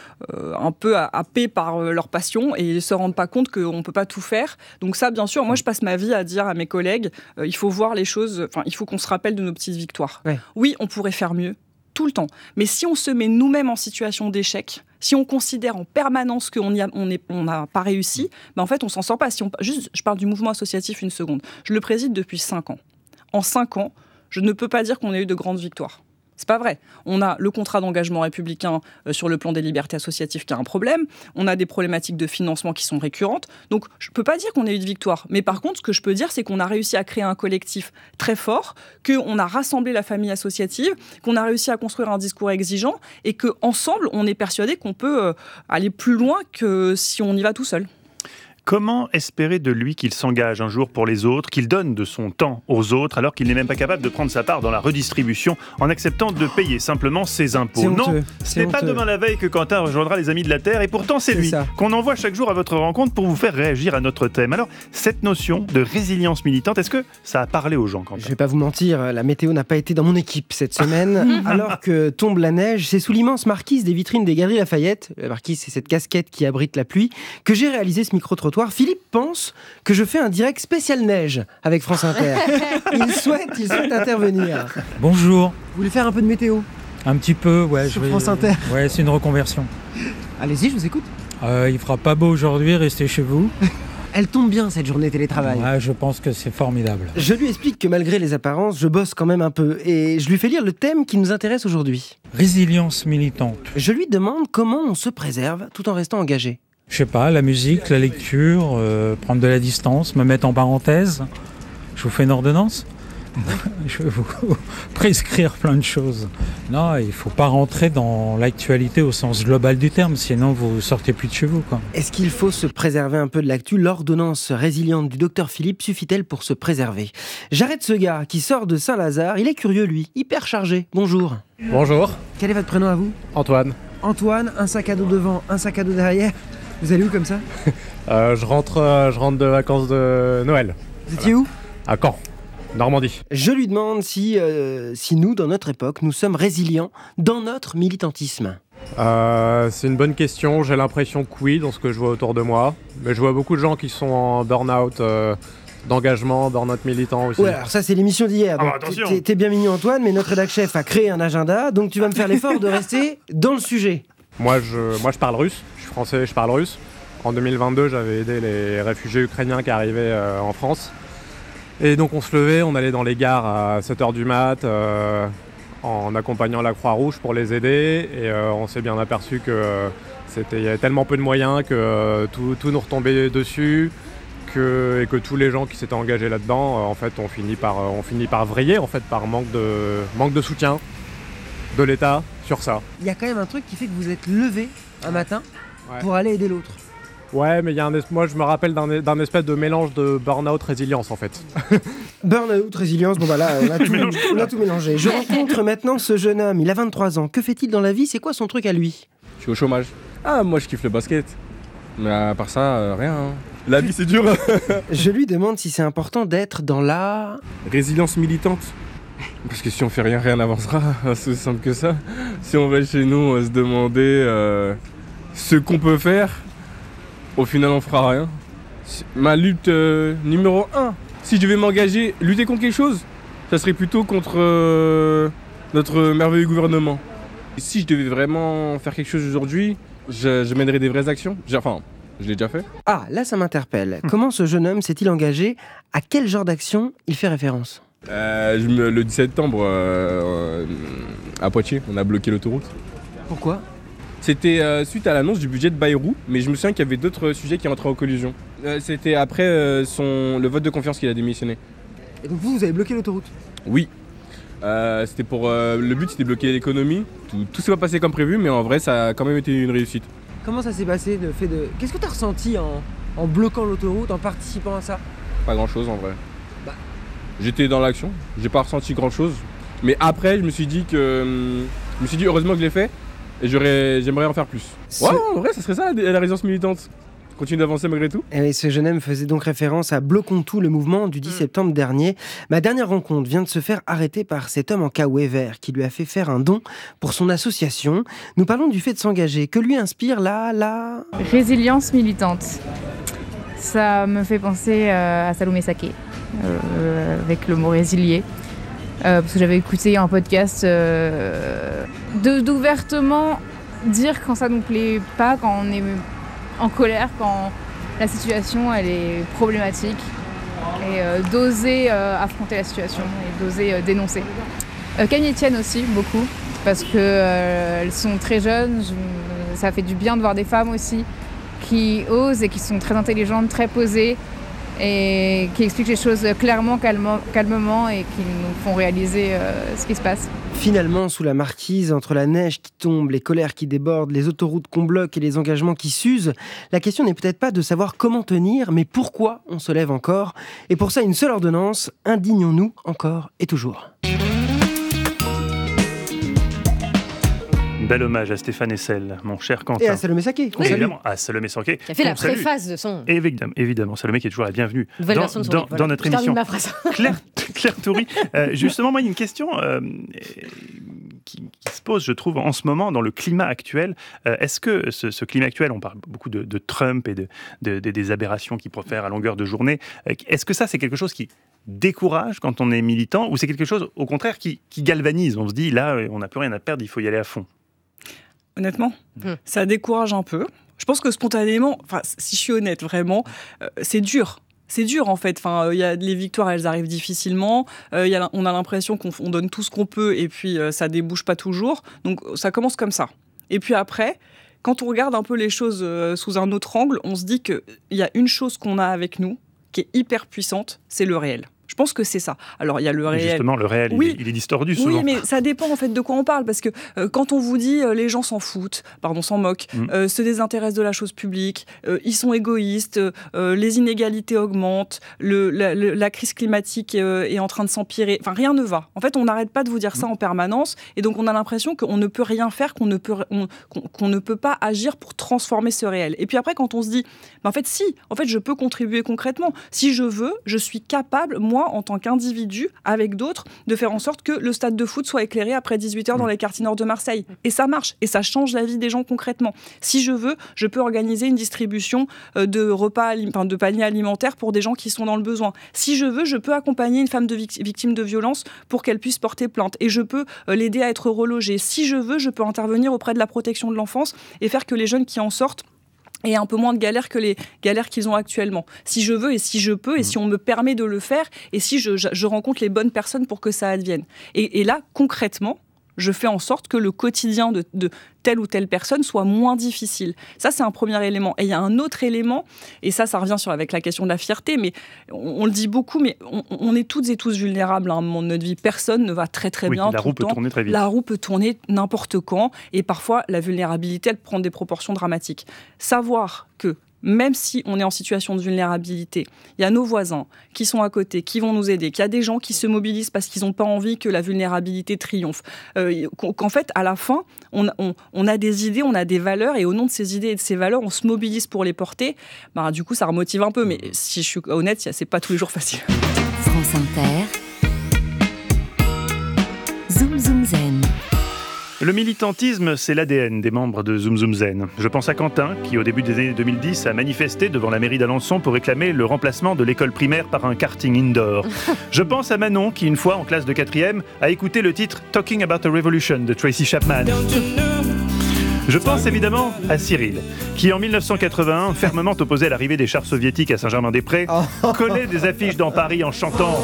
[SPEAKER 8] un peu happés par leur passion et ne se rendent pas compte qu'on peut pas tout faire. Donc ça, bien sûr, moi je passe ma vie à dire à mes collègues, il faut voir les choses, il faut qu'on se rappelle de nos petites victoires. Ouais. Oui, on pourrait faire mieux, tout le temps. Mais si on se met nous-mêmes en situation d'échec, si on considère en permanence qu'on n'a pas réussi, en fait, on s'en sort pas. Je parle du mouvement associatif une seconde. Je le préside depuis 5 ans. En 5 ans, je ne peux pas dire qu'on a eu de grandes victoires. C'est pas vrai. On a le contrat d'engagement républicain sur le plan des libertés associatives qui a un problème. On a des problématiques de financement qui sont récurrentes. Donc, je peux pas dire qu'on a eu de victoire. Mais par contre, ce que je peux dire, c'est qu'on a réussi à créer un collectif très fort, qu'on a rassemblé la famille associative, qu'on a réussi à construire un discours exigeant et qu'ensemble, on est persuadé qu'on peut aller plus loin que si on y va tout seul.
[SPEAKER 2] Comment espérer de lui qu'il s'engage un jour pour les autres, qu'il donne de son temps aux autres, alors qu'il n'est même pas capable de prendre sa part dans la redistribution en acceptant de payer simplement ses impôts ? Non, ce n'est pas demain la veille que Quentin rejoindra les Amis de la Terre, et pourtant c'est lui qu'on envoie chaque jour à votre rencontre pour vous faire réagir à notre thème. Alors, cette notion de résilience militante, est-ce que ça a parlé aux gens, Quentin ?
[SPEAKER 6] Je vais pas vous mentir, la météo n'a pas été dans mon équipe cette semaine. Alors que tombe la neige, c'est sous l'immense marquise des vitrines des Galeries Lafayette, la marquise c'est cette casquette qui abrite la pluie, que j'ai réalisé ce micro-trottoir. Philippe pense que je fais un direct spécial neige avec France Inter. Il souhaite intervenir.
[SPEAKER 9] Bonjour.
[SPEAKER 6] Vous voulez faire un peu de météo ?
[SPEAKER 9] Un petit peu, ouais.
[SPEAKER 6] Sur France Inter.
[SPEAKER 9] Ouais, c'est une reconversion.
[SPEAKER 6] Allez-y, je vous écoute.
[SPEAKER 9] Il fera pas beau aujourd'hui, restez chez vous.
[SPEAKER 6] Elle tombe bien cette journée télétravail.
[SPEAKER 9] Ouais, je pense que c'est formidable.
[SPEAKER 6] Je lui explique que malgré les apparences, je bosse quand même un peu et je lui fais lire le thème qui nous intéresse aujourd'hui.
[SPEAKER 9] Résilience militante.
[SPEAKER 6] Je lui demande comment on se préserve tout en restant engagé.
[SPEAKER 9] Je sais pas, la musique, la lecture, prendre de la distance, me mettre en parenthèse. Je vous fais une ordonnance ? Je vais vous prescrire plein de choses. Non, il ne faut pas rentrer dans l'actualité au sens global du terme, sinon vous sortez plus de chez vous, quoi.
[SPEAKER 6] Est-ce qu'il faut se préserver un peu de l'actu ? L'ordonnance résiliente du docteur Philippe suffit-elle pour se préserver ? J'arrête ce gars qui sort de Saint-Lazare. Il est curieux, lui, hyper chargé. Bonjour.
[SPEAKER 1] Bonjour,
[SPEAKER 6] Quel est votre prénom à vous ?
[SPEAKER 1] Antoine.
[SPEAKER 6] Antoine, un sac à dos devant, un sac à dos derrière. Vous allez où comme ça ?
[SPEAKER 1] Je rentre de vacances de Noël.
[SPEAKER 6] Vous étiez où ?
[SPEAKER 1] À Caen, Normandie.
[SPEAKER 6] Je lui demande si nous, dans notre époque, nous sommes résilients dans notre militantisme.
[SPEAKER 1] C'est une bonne question. J'ai l'impression que oui, dans ce que je vois autour de moi. Mais je vois beaucoup de gens qui sont en burn-out, d'engagement, burn-out militant aussi.
[SPEAKER 6] Ouais, alors ça, c'est l'émission d'hier. Donc
[SPEAKER 2] attention.
[SPEAKER 6] t'es bien mignon, Antoine, mais notre rédac chef a créé un agenda, donc tu vas me faire l'effort de rester dans le sujet.
[SPEAKER 1] Moi, je parle russe. Je suis français, je parle russe. En 2022, j'avais aidé les réfugiés ukrainiens qui arrivaient en France. Et donc on se levait, on allait dans les gares à 7h du mat en accompagnant la Croix-Rouge pour les aider. Et on s'est bien aperçu que il y avait tellement peu de moyens que tout nous retombait dessus. Et que tous les gens qui s'étaient engagés là-dedans, en fait, on finit par vriller, en fait, par manque de soutien de l'État sur ça.
[SPEAKER 6] Il y a quand même un truc qui fait que vous êtes levé un matin
[SPEAKER 1] Ouais.
[SPEAKER 6] pour aller aider l'autre.
[SPEAKER 1] Ouais, mais moi je me rappelle d'un espèce de mélange de burn-out résilience, en fait.
[SPEAKER 6] Burn-out, résilience, bon bah là, on a tout mélangé. Je rencontre maintenant ce jeune homme, il a 23 ans. Que fait-il dans la vie ? C'est quoi son truc à lui ?
[SPEAKER 10] Je suis au chômage. Ah, moi je kiffe le basket. Mais à part ça, rien. Hein. La vie c'est dur.
[SPEAKER 6] Je lui demande si c'est important d'être dans la...
[SPEAKER 10] Résilience militante. Parce que si on fait rien, rien n'avancera. C'est aussi simple que ça. Si on va chez nous se demander ce qu'on peut faire, au final on fera rien. Ma lutte numéro 1, si je devais m'engager, lutter contre quelque chose, ça serait plutôt contre notre merveilleux gouvernement. Si je devais vraiment faire quelque chose aujourd'hui, je mènerais des vraies actions. Enfin, je l'ai déjà fait.
[SPEAKER 6] Ah, là ça m'interpelle. Comment ce jeune homme s'est-il engagé ? À quel genre d'action il fait référence ?
[SPEAKER 10] Le 17 septembre, à Poitiers, on a bloqué l'autoroute.
[SPEAKER 6] Pourquoi ?
[SPEAKER 10] C'était suite à l'annonce du budget de Bayrou, mais je me souviens qu'il y avait d'autres sujets qui entraient en collision. C'était après le vote de confiance qu'il a démissionné.
[SPEAKER 6] Et donc vous avez bloqué l'autoroute ?
[SPEAKER 10] Oui. C'était pour le but, c'était de bloquer l'économie. Tout s'est pas passé comme prévu, mais en vrai, ça a quand même été une réussite.
[SPEAKER 6] Comment ça s'est passé Qu'est-ce que tu as ressenti en bloquant l'autoroute, en participant à ça ?
[SPEAKER 10] Pas grand-chose en vrai. J'étais dans l'action, j'ai pas ressenti grand-chose. Mais après, je me suis dit heureusement que je l'ai fait, et j'aimerais en faire plus. Ouais, en vrai, ça serait ça la résilience militante. Continue d'avancer malgré tout.
[SPEAKER 6] Et ce jeune homme faisait donc référence à Bloquons tout, le mouvement du 10 septembre dernier. Ma dernière rencontre vient de se faire arrêter par cet homme en caouet vert qui lui a fait faire un don pour son association. Nous parlons du fait de s'engager. Que lui inspire la
[SPEAKER 11] résilience militante. Ça me fait penser à Salomé Saké, avec le mot résilier. Parce que j'avais écouté un podcast d'ouvertement dire quand ça nous plaît pas, quand on est en colère, quand la situation elle est problématique, et d'oser affronter la situation et d'oser dénoncer. Camille Etienne aussi, beaucoup, parce qu'elles sont très jeunes, ça fait du bien de voir des femmes aussi qui osent et qui sont très intelligentes, très posées, et qui expliquent les choses clairement, calmement, et qui nous font réaliser ce qui se passe.
[SPEAKER 6] Finalement, sous la marquise, entre la neige qui tombe, les colères qui débordent, les autoroutes qu'on bloque et les engagements qui s'usent, la question n'est peut-être pas de savoir comment tenir, mais pourquoi on se lève encore. Et pour ça, une seule ordonnance, indignons-nous encore et toujours.
[SPEAKER 2] Bel hommage à Stéphane Hessel, mon cher Quentin.
[SPEAKER 6] Et à Salomé Saké.
[SPEAKER 2] Évidemment, à Salomé Saké.
[SPEAKER 5] Qui a fait la préface de son...
[SPEAKER 2] Évidemment, Salomé qui est toujours la bienvenue
[SPEAKER 5] dans
[SPEAKER 2] notre émission.
[SPEAKER 5] Ma phrase.
[SPEAKER 2] Claire Toury, justement, moi, il y a une question qui se pose, je trouve, en ce moment, dans le climat actuel. Est-ce que ce climat actuel, on parle beaucoup de Trump et des aberrations qu'il profère à longueur de journée, est-ce que ça, c'est quelque chose qui décourage quand on est militant, ou c'est quelque chose, au contraire, qui galvanise ? On se dit, là, on n'a plus rien à perdre, il faut y aller à fond.
[SPEAKER 8] Honnêtement, ça décourage un peu. Je pense que spontanément, si je suis honnête, vraiment, c'est dur. C'est dur en fait. Les victoires, elles arrivent difficilement. On a l'impression qu'on donne tout ce qu'on peut et puis ça débouche pas toujours. Donc ça commence comme ça. Et puis après, quand on regarde un peu les choses sous un autre angle, on se dit qu'il y a une chose qu'on a avec nous qui est hyper puissante, c'est le réel. Je pense que c'est ça. Alors, il y a le réel.
[SPEAKER 2] Justement, le réel,
[SPEAKER 8] oui.
[SPEAKER 2] il est distordu souvent.
[SPEAKER 8] Oui, mais ça dépend en fait de quoi on parle. Parce que quand on vous dit les gens s'en foutent, s'en moquent, se désintéressent de la chose publique, ils sont égoïstes, les inégalités augmentent, la crise climatique est en train de s'empirer. Enfin, rien ne va. En fait, on n'arrête pas de vous dire ça en permanence. Et donc, on a l'impression qu'on ne peut rien faire, qu'on ne peut pas agir pour transformer ce réel. Et puis après, quand on se dit, en fait, je peux contribuer concrètement. Si je veux, je suis capable, moi, en tant qu'individu, avec d'autres, de faire en sorte que le stade de foot soit éclairé après 18h dans les quartiers nord de Marseille. Et ça marche. Et ça change la vie des gens concrètement. Si je veux, je peux organiser une distribution de repas, de paniers alimentaires pour des gens qui sont dans le besoin. Si je veux, je peux accompagner une femme victime de violence pour qu'elle puisse porter plainte. Et je peux l'aider à être relogée. Si je veux, je peux intervenir auprès de la protection de l'enfance et faire que les jeunes qui en sortent et un peu moins de galères que les galères qu'ils ont actuellement. Si je veux et si je peux et si on me permet de le faire et si je rencontre les bonnes personnes pour que ça advienne. Et là, concrètement, je fais en sorte que le quotidien de telle ou telle personne soit moins difficile. Ça, c'est un premier élément. Et il y a un autre élément, et ça revient avec la question de la fierté, mais on le dit beaucoup, mais on est toutes et tous vulnérables à un moment de notre vie. Personne ne va très très bien
[SPEAKER 2] la roue peut tourner très vite.
[SPEAKER 8] La roue peut tourner n'importe quand, et parfois, la vulnérabilité, elle prend des proportions dramatiques. Savoir que même si on est en situation de vulnérabilité, il y a nos voisins qui sont à côté, qui vont nous aider, qu'il y a des gens qui se mobilisent parce qu'ils n'ont pas envie que la vulnérabilité triomphe. Qu'en fait, à la fin, on a des idées, on a des valeurs, et au nom de ces idées et de ces valeurs, on se mobilise pour les porter. Du coup, ça remotive un peu, mais si je suis honnête, c'est pas tous les jours facile.
[SPEAKER 4] France Inter. Zoom Zoom Zen.
[SPEAKER 2] Le militantisme, c'est l'ADN des membres de Zoom Zoom Zen. Je pense à Quentin, qui au début des années 2010 a manifesté devant la mairie d'Alençon pour réclamer le remplacement de l'école primaire par un karting indoor. Je pense à Manon, qui une fois en classe de 4e a écouté le titre « Talking About a Revolution » de Tracy Chapman. Je pense évidemment à Cyril, qui en 1981, fermement opposé à l'arrivée des chars soviétiques à Saint-Germain-des-Prés, collait des affiches dans Paris en chantant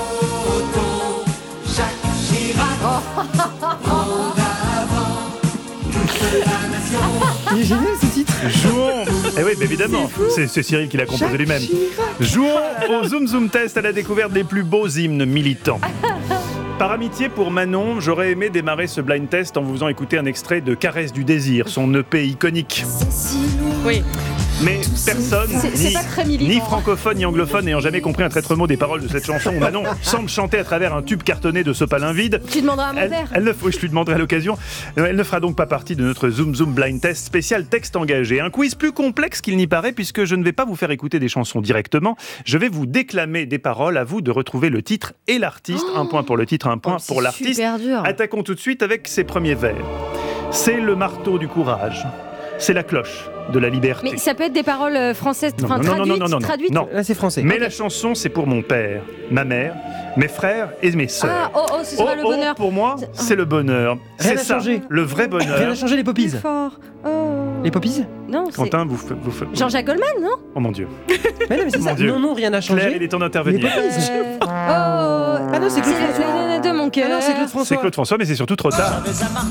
[SPEAKER 6] Il est génial ce titre.
[SPEAKER 2] Jouons. Eh oui, évidemment, c'est Cyril qui l'a composé lui-même. Jouons au Zoom Zoom Test à la découverte des plus beaux hymnes militants. Par amitié pour Manon, j'aurais aimé démarrer ce blind test en vous faisant écouter un extrait de Caresse du désir, son EP iconique.
[SPEAKER 5] Oui.
[SPEAKER 2] Mais personne, ni francophone ni anglophone, n'ayant jamais compris un traître mot des paroles de cette chanson où Manon semble chanter à travers un tube cartonné de Sopalin vide.
[SPEAKER 5] Tu demanderas à mon père.
[SPEAKER 2] Oui, je lui demanderai à l'occasion. Elle ne fera donc pas partie de notre Zoom Zoom Blind Test spécial texte engagé. Un quiz plus complexe qu'il n'y paraît, puisque je ne vais pas vous faire écouter des chansons directement. Je vais vous déclamer des paroles, à vous de retrouver le titre et l'artiste. Un point pour le titre, un point pour l'artiste.
[SPEAKER 5] Super dur.
[SPEAKER 2] Attaquons tout de suite avec ses premiers vers. C'est le marteau du courage. C'est la cloche de la liberté.
[SPEAKER 5] Mais ça peut être des paroles françaises traduites.
[SPEAKER 2] Non,
[SPEAKER 6] là c'est français.
[SPEAKER 2] Mais la chanson, c'est pour mon père, ma mère, mes frères et mes sœurs.
[SPEAKER 5] Ce sera le bonheur.
[SPEAKER 2] Pour moi, c'est le bonheur.
[SPEAKER 6] Rien
[SPEAKER 2] C'est
[SPEAKER 6] n'a
[SPEAKER 2] ça,
[SPEAKER 6] changé.
[SPEAKER 2] le vrai bonheur.
[SPEAKER 6] Rien n'a changé, les poppies.
[SPEAKER 5] Fort.
[SPEAKER 6] Les poppies.
[SPEAKER 5] Non, c'est
[SPEAKER 2] Quentin, vous
[SPEAKER 5] Jean-Jacques Goldman, non?
[SPEAKER 2] Oh mon Dieu.
[SPEAKER 6] Mais non, mais c'est
[SPEAKER 2] Mon
[SPEAKER 6] ça.
[SPEAKER 2] Dieu.
[SPEAKER 6] Non, rien n'a changé.
[SPEAKER 2] Claire, il est temps d'intervenir.
[SPEAKER 6] Les poppies.
[SPEAKER 5] Ah
[SPEAKER 6] non, c'est Claude François.
[SPEAKER 5] De mon cœur.
[SPEAKER 6] Ah non, c'est Claude François.
[SPEAKER 2] C'est Claude François, mais c'est surtout trop tard.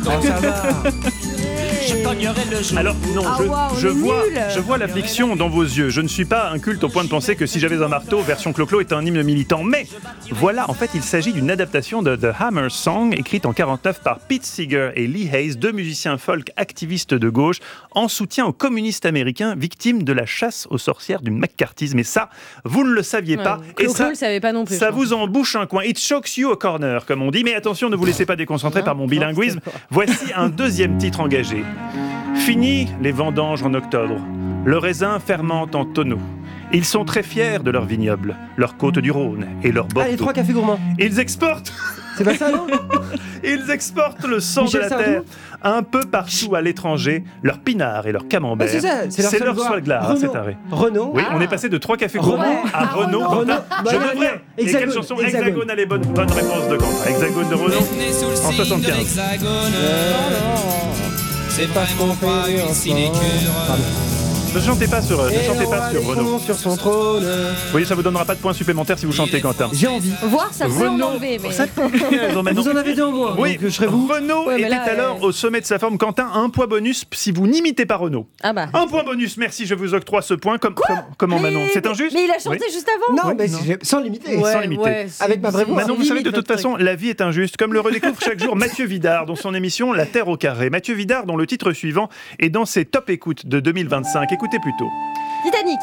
[SPEAKER 2] Alors non, je vois l'affliction dans vos yeux. Je ne suis pas inculte au point de penser que Si j'avais un marteau, version Clo-Clo, est un hymne militant. Mais voilà, en fait, il s'agit d'une adaptation de The Hammer Song, écrite en 49 par Pete Seeger et Lee Hayes, deux musiciens folk activistes de gauche, en soutien aux communistes américains victimes de la chasse aux sorcières du McCarthyisme. Et ça, vous ne le saviez pas. Et ça,
[SPEAKER 5] le savait pas non plus.
[SPEAKER 2] Ça vous en bouche un coin. It shocks you a corner, comme on dit. Mais attention, ne vous laissez pas déconcentrer par mon bilinguisme. Voici un deuxième titre engagé. Fini les vendanges en octobre. Le raisin fermente en tonneaux. Ils sont très fiers de leur vignoble, leur côte du Rhône et leur Bordeaux.
[SPEAKER 6] Ah, les 3 cafés gourmands.
[SPEAKER 2] Ils exportent.
[SPEAKER 6] C'est pas ça, non?
[SPEAKER 2] Ils exportent le sang de la terre un peu partout à l'étranger, leur pinard et leur camembert.
[SPEAKER 6] Ah, c'est ça,
[SPEAKER 2] c'est leur swaglar, cet arrêt.
[SPEAKER 6] Renault.
[SPEAKER 2] Oui, on est passé de 3 cafés gourmands à Renault. Je devrais. Et quelle chanson? Hexagone a les bonnes réponses de Quentin. Hexagone de Renault en 75.
[SPEAKER 12] C'est pas ce qu'on fait en sinecure.
[SPEAKER 2] Ne chantez pas sur Renaud.
[SPEAKER 6] Sur son trône.
[SPEAKER 2] Oui, ça vous donnera pas de points supplémentaires si vous chantez, Quentin.
[SPEAKER 6] J'ai envie.
[SPEAKER 5] Voir, ça peut en
[SPEAKER 2] Renaud,
[SPEAKER 5] enlever. Mais...
[SPEAKER 6] Vous en avez deux en moins.
[SPEAKER 2] Oui,
[SPEAKER 6] donc je serai vous.
[SPEAKER 2] Renaud
[SPEAKER 5] Ouais, mais
[SPEAKER 2] était
[SPEAKER 5] là,
[SPEAKER 2] alors au sommet de sa forme. Quentin, un point bonus si vous n'imitez pas Renaud.
[SPEAKER 5] Ah bah.
[SPEAKER 2] Un point bonus, merci, je vous octroie ce point. Comment Manon? C'est injuste?
[SPEAKER 5] Mais il a chanté juste avant.
[SPEAKER 6] Non, mais sans limiter.
[SPEAKER 2] Sans limiter.
[SPEAKER 6] Avec ma bravoure.
[SPEAKER 2] Manon, vous savez, de toute
[SPEAKER 5] votre
[SPEAKER 2] façon, la vie est injuste. Comme le redécouvre chaque jour Mathieu Vidard dans son émission La Terre au carré. Mathieu Vidard, dont le titre suivant est dans ses top écoutes de 2025. Écoutez plutôt.
[SPEAKER 5] Titanic.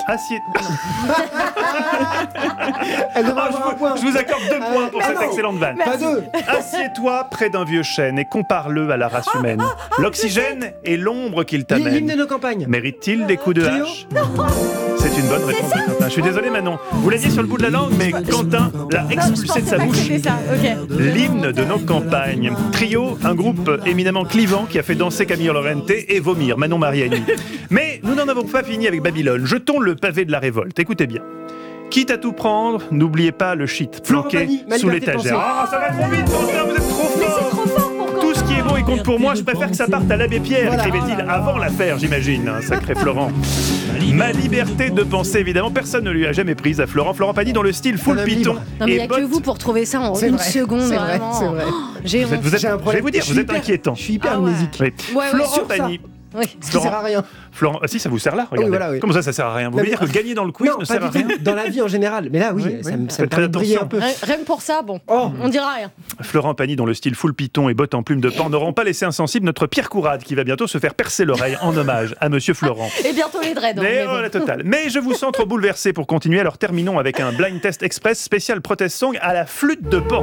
[SPEAKER 6] Elle devrait avoir un point.
[SPEAKER 2] Je vous accorde 2 points pour cette excellente vanne.
[SPEAKER 6] Pas deux.
[SPEAKER 2] Assieds-toi près d'un vieux chêne et compare-le à la race humaine. L'oxygène est l'ombre qu'il
[SPEAKER 6] L'hymne
[SPEAKER 2] t'amène.
[SPEAKER 6] de nos campagnes.
[SPEAKER 2] Mérite-t-il des coups de
[SPEAKER 6] Trio.
[SPEAKER 2] hache? C'est une bonne réponse de Quentin. Je suis désolé Manon. Vous l'aviez sur le bout de la langue, mais Quentin l'a expulsé de sa bouche.
[SPEAKER 5] C'était ça, ok.
[SPEAKER 2] L'hymne de nos campagnes. Trio, un groupe éminemment clivant qui a fait danser Camille Lorente et vomir Manon Mariani. Mais nous n'en avons pas fini avec Babylone. Jetons le pavé de la révolte. Écoutez bien. Quitte à tout prendre, n'oubliez pas le shit planqué sous l'étagère. Ah, ça va trop vite, Quentin, vous êtes trop fort. Tout ce qui est bon, il compte pour moi. Je préfère que ça parte à l'abbé Pierre, écrivait-il avant l'affaire, j'imagine. Un sacré Florent. Ma liberté de penser, évidemment, personne ne lui a jamais prise à Florent. Florent Pagny dans le style full python.
[SPEAKER 5] Non, mais il
[SPEAKER 2] et
[SPEAKER 5] n'y a que vous pour trouver ça en une seconde.
[SPEAKER 6] C'est vrai,
[SPEAKER 5] vraiment.
[SPEAKER 6] c'est vrai.
[SPEAKER 5] J'ai honte.
[SPEAKER 2] Vous êtes,
[SPEAKER 6] J'ai un
[SPEAKER 2] je vais
[SPEAKER 6] problème.
[SPEAKER 2] vous dire, vous êtes inquiétant.
[SPEAKER 6] Je suis hyper
[SPEAKER 5] Ah ouais.
[SPEAKER 6] amnésique.
[SPEAKER 2] Oui.
[SPEAKER 5] Ouais,
[SPEAKER 2] Florent
[SPEAKER 6] sur ça.
[SPEAKER 2] Pagny.
[SPEAKER 5] Oui.
[SPEAKER 6] Ce qui sert à rien.
[SPEAKER 2] Florent, si ça vous sert là, regardez.
[SPEAKER 6] voilà, oui.
[SPEAKER 2] Comment ça sert à rien? Vous voulez dire que gagner dans le quiz
[SPEAKER 6] Non,
[SPEAKER 2] ne
[SPEAKER 6] pas
[SPEAKER 2] sert à
[SPEAKER 6] du
[SPEAKER 2] rien?
[SPEAKER 6] tout. Dans la vie en général. Mais là, oui, ça me
[SPEAKER 2] faites
[SPEAKER 6] permet de briller un
[SPEAKER 2] attention.
[SPEAKER 6] peu.
[SPEAKER 5] Rien que pour ça, bon,
[SPEAKER 6] Oh.
[SPEAKER 5] on dira rien.
[SPEAKER 2] Florent Pagny dans le style full python et bottes en plume de pan n'auront pas laissé insensible notre Pierre Courade qui va bientôt se faire percer l'oreille en hommage à Monsieur Florent.
[SPEAKER 5] Et bientôt les dreads.
[SPEAKER 2] Mais oh, la totale. Mais je vous sens trop bouleversé pour continuer, alors terminons avec un blind test express spécial protest song à la flûte de pan.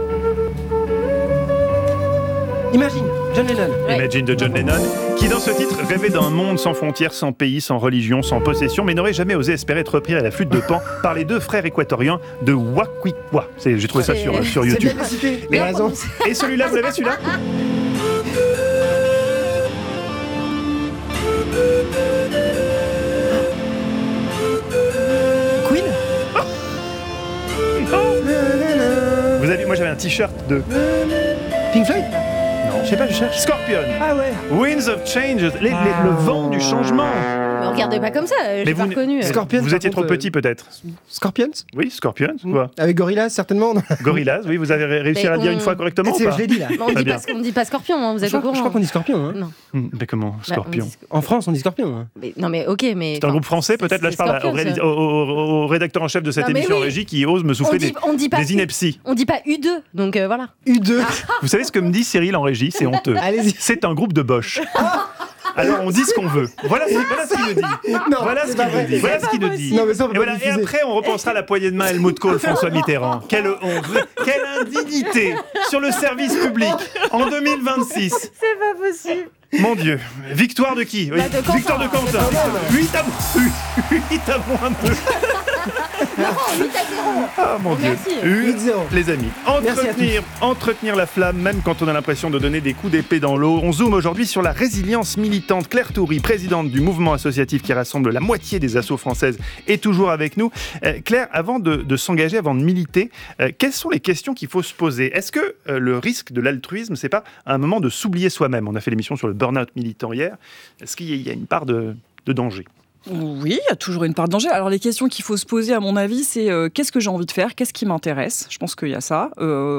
[SPEAKER 6] Imagine, John Lennon.
[SPEAKER 5] Ouais.
[SPEAKER 2] Imagine de John Lennon, qui dans ce titre rêvait d'un monde sans frontières, sans pays, sans religion, sans possession, mais n'aurait jamais osé espérer être repris à la flûte de pan par les 2 frères équatoriens de Wakwikwa. J'ai trouvé ça sur
[SPEAKER 6] C'est
[SPEAKER 2] YouTube.
[SPEAKER 6] bien décidé.
[SPEAKER 2] Mais-
[SPEAKER 6] Mais raison.
[SPEAKER 2] Et celui-là, vous l'avez celui-là?
[SPEAKER 6] Queen.
[SPEAKER 2] Moi j'avais un t-shirt de
[SPEAKER 6] Pink Floyd. Non, je sais pas, je cherche.
[SPEAKER 2] Scorpion.
[SPEAKER 6] Ah ouais.
[SPEAKER 2] Winds of Change, le vent du changement.
[SPEAKER 5] Me regardez pas comme ça, j'ai pas reconnu.
[SPEAKER 6] Scorpions,
[SPEAKER 2] Vous
[SPEAKER 6] par
[SPEAKER 2] étiez
[SPEAKER 6] contre,
[SPEAKER 2] trop petit peut-être.
[SPEAKER 6] Scorpions.
[SPEAKER 2] Oui, Scorpions, quoi.
[SPEAKER 6] Avec Gorillaz, certainement.
[SPEAKER 2] Gorillaz, oui, vous avez réussi
[SPEAKER 5] Mais
[SPEAKER 2] à le dire
[SPEAKER 5] on-
[SPEAKER 2] une fois correctement ou
[SPEAKER 6] Je
[SPEAKER 2] pas?
[SPEAKER 6] l'ai dit là.
[SPEAKER 5] Mais on
[SPEAKER 2] Très
[SPEAKER 5] dit
[SPEAKER 2] bien.
[SPEAKER 5] pas, on dit pas scorpion, hein, vous êtes
[SPEAKER 6] Je
[SPEAKER 5] au
[SPEAKER 6] crois
[SPEAKER 5] courant.
[SPEAKER 6] qu'on dit Scorpion. Hein.
[SPEAKER 5] Non.
[SPEAKER 2] Mais comment?
[SPEAKER 5] Bah, on
[SPEAKER 2] Scorpion.
[SPEAKER 5] dit-
[SPEAKER 6] En France, on dit Scorpion. Hein.
[SPEAKER 5] Mais- non mais ok, mais...
[SPEAKER 2] C'est un groupe français peut-être? Là je
[SPEAKER 5] c'est
[SPEAKER 2] parle
[SPEAKER 5] Scorpions,
[SPEAKER 2] au rédacteur en chef de cette
[SPEAKER 5] Non, mais
[SPEAKER 2] émission en
[SPEAKER 5] oui.
[SPEAKER 2] régie qui ose me souffler
[SPEAKER 5] on dit pas
[SPEAKER 2] des inepties.
[SPEAKER 5] On dit pas U2, donc voilà.
[SPEAKER 6] U2.
[SPEAKER 2] Vous savez ce que me dit Cyril en régie? C'est honteux.
[SPEAKER 6] Allez-y.
[SPEAKER 2] C'est un groupe de Bosch. Alors on dit ce qu'on veut. Voilà ce qu'il me dit.
[SPEAKER 6] Non,
[SPEAKER 2] Voilà ce
[SPEAKER 6] c'est
[SPEAKER 2] qu'il
[SPEAKER 6] pas
[SPEAKER 2] me
[SPEAKER 6] vrai.
[SPEAKER 2] dit. Voilà ce qu'il nous dit.
[SPEAKER 6] Non, mais ça, on peut
[SPEAKER 2] Et,
[SPEAKER 6] pas
[SPEAKER 2] voilà. Et
[SPEAKER 6] diffuser.
[SPEAKER 2] après, on repensera la poignée de main Helmut Kohl, François Mitterrand. Quelle honte, quelle indignité sur le service public en 2026.
[SPEAKER 5] C'est pas possible.
[SPEAKER 2] Mon Dieu. Victoire de qui? Oui.
[SPEAKER 5] Bah, de Quentin.
[SPEAKER 2] Victoire de Quentin. 8 à moins 2.
[SPEAKER 5] Non, 8 à 0.
[SPEAKER 2] Ah mon Dieu.
[SPEAKER 5] Merci.
[SPEAKER 6] 8-0.
[SPEAKER 2] Les amis,
[SPEAKER 6] Merci à
[SPEAKER 2] entretenir la flamme, même quand on a l'impression de donner des coups d'épée dans l'eau. On zoome aujourd'hui sur la résilience militante. Claire Toury, présidente du mouvement associatif qui rassemble la moitié des assos françaises, est toujours avec nous. Claire, avant de s'engager, avant de militer, quelles sont les questions qu'il faut se poser? Est-ce que le risque de l'altruisme, c'est pas un moment de s'oublier soi-même? On a fait l'émission sur le burn-out militant hier. Est-ce qu'il y a une part de danger?
[SPEAKER 8] Oui, il y a toujours une part de danger. Alors les questions qu'il faut se poser, à mon avis, c'est qu'est-ce que j'ai envie de faire, qu'est-ce qui m'intéresse. Je pense qu'il y a ça.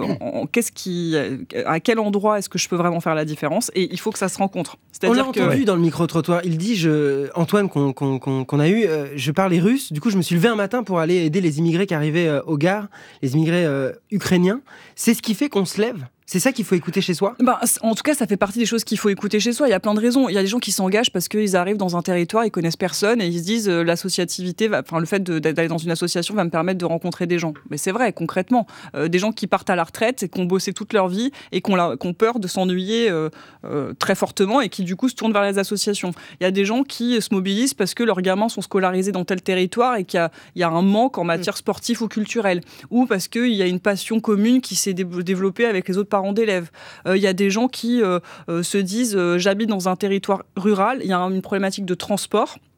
[SPEAKER 8] À quel endroit est-ce que je peux vraiment faire la différence? Et il faut que ça se rencontre.
[SPEAKER 6] On l'a
[SPEAKER 8] C'est-à-dire que
[SPEAKER 6] entendu dans le micro-trottoir. Il dit, Antoine, qu'on a eu, je parle les Russes. Du coup, je me suis levé un matin pour aller aider les immigrés qui arrivaient aux gares, les immigrés ukrainiens. C'est ce qui fait qu'on se lève. C'est ça qu'il faut écouter chez soi?
[SPEAKER 8] En tout cas, ça fait partie des choses qu'il faut écouter chez soi. Il y a plein de raisons. Il y a des gens qui s'engagent parce qu'ils arrivent dans un territoire, ils connaissent personne et ils se disent l'associativité, le fait d'aller dans une association va me permettre de rencontrer des gens. Mais c'est vrai, concrètement. Des gens qui partent à la retraite et qui ont bossé toute leur vie et qui ont peur de s'ennuyer très fortement et qui du coup se tournent vers les associations. Il y a des gens qui se mobilisent parce que leurs gamins sont scolarisés dans tel territoire et qu'il y a un manque en matière sportive ou culturelle. Ou parce qu'il y a une passion commune qui s'est développée avec les autres parents d'élèves. Il y a des gens qui se disent j'habite dans un territoire rural, il y a une problématique de transport.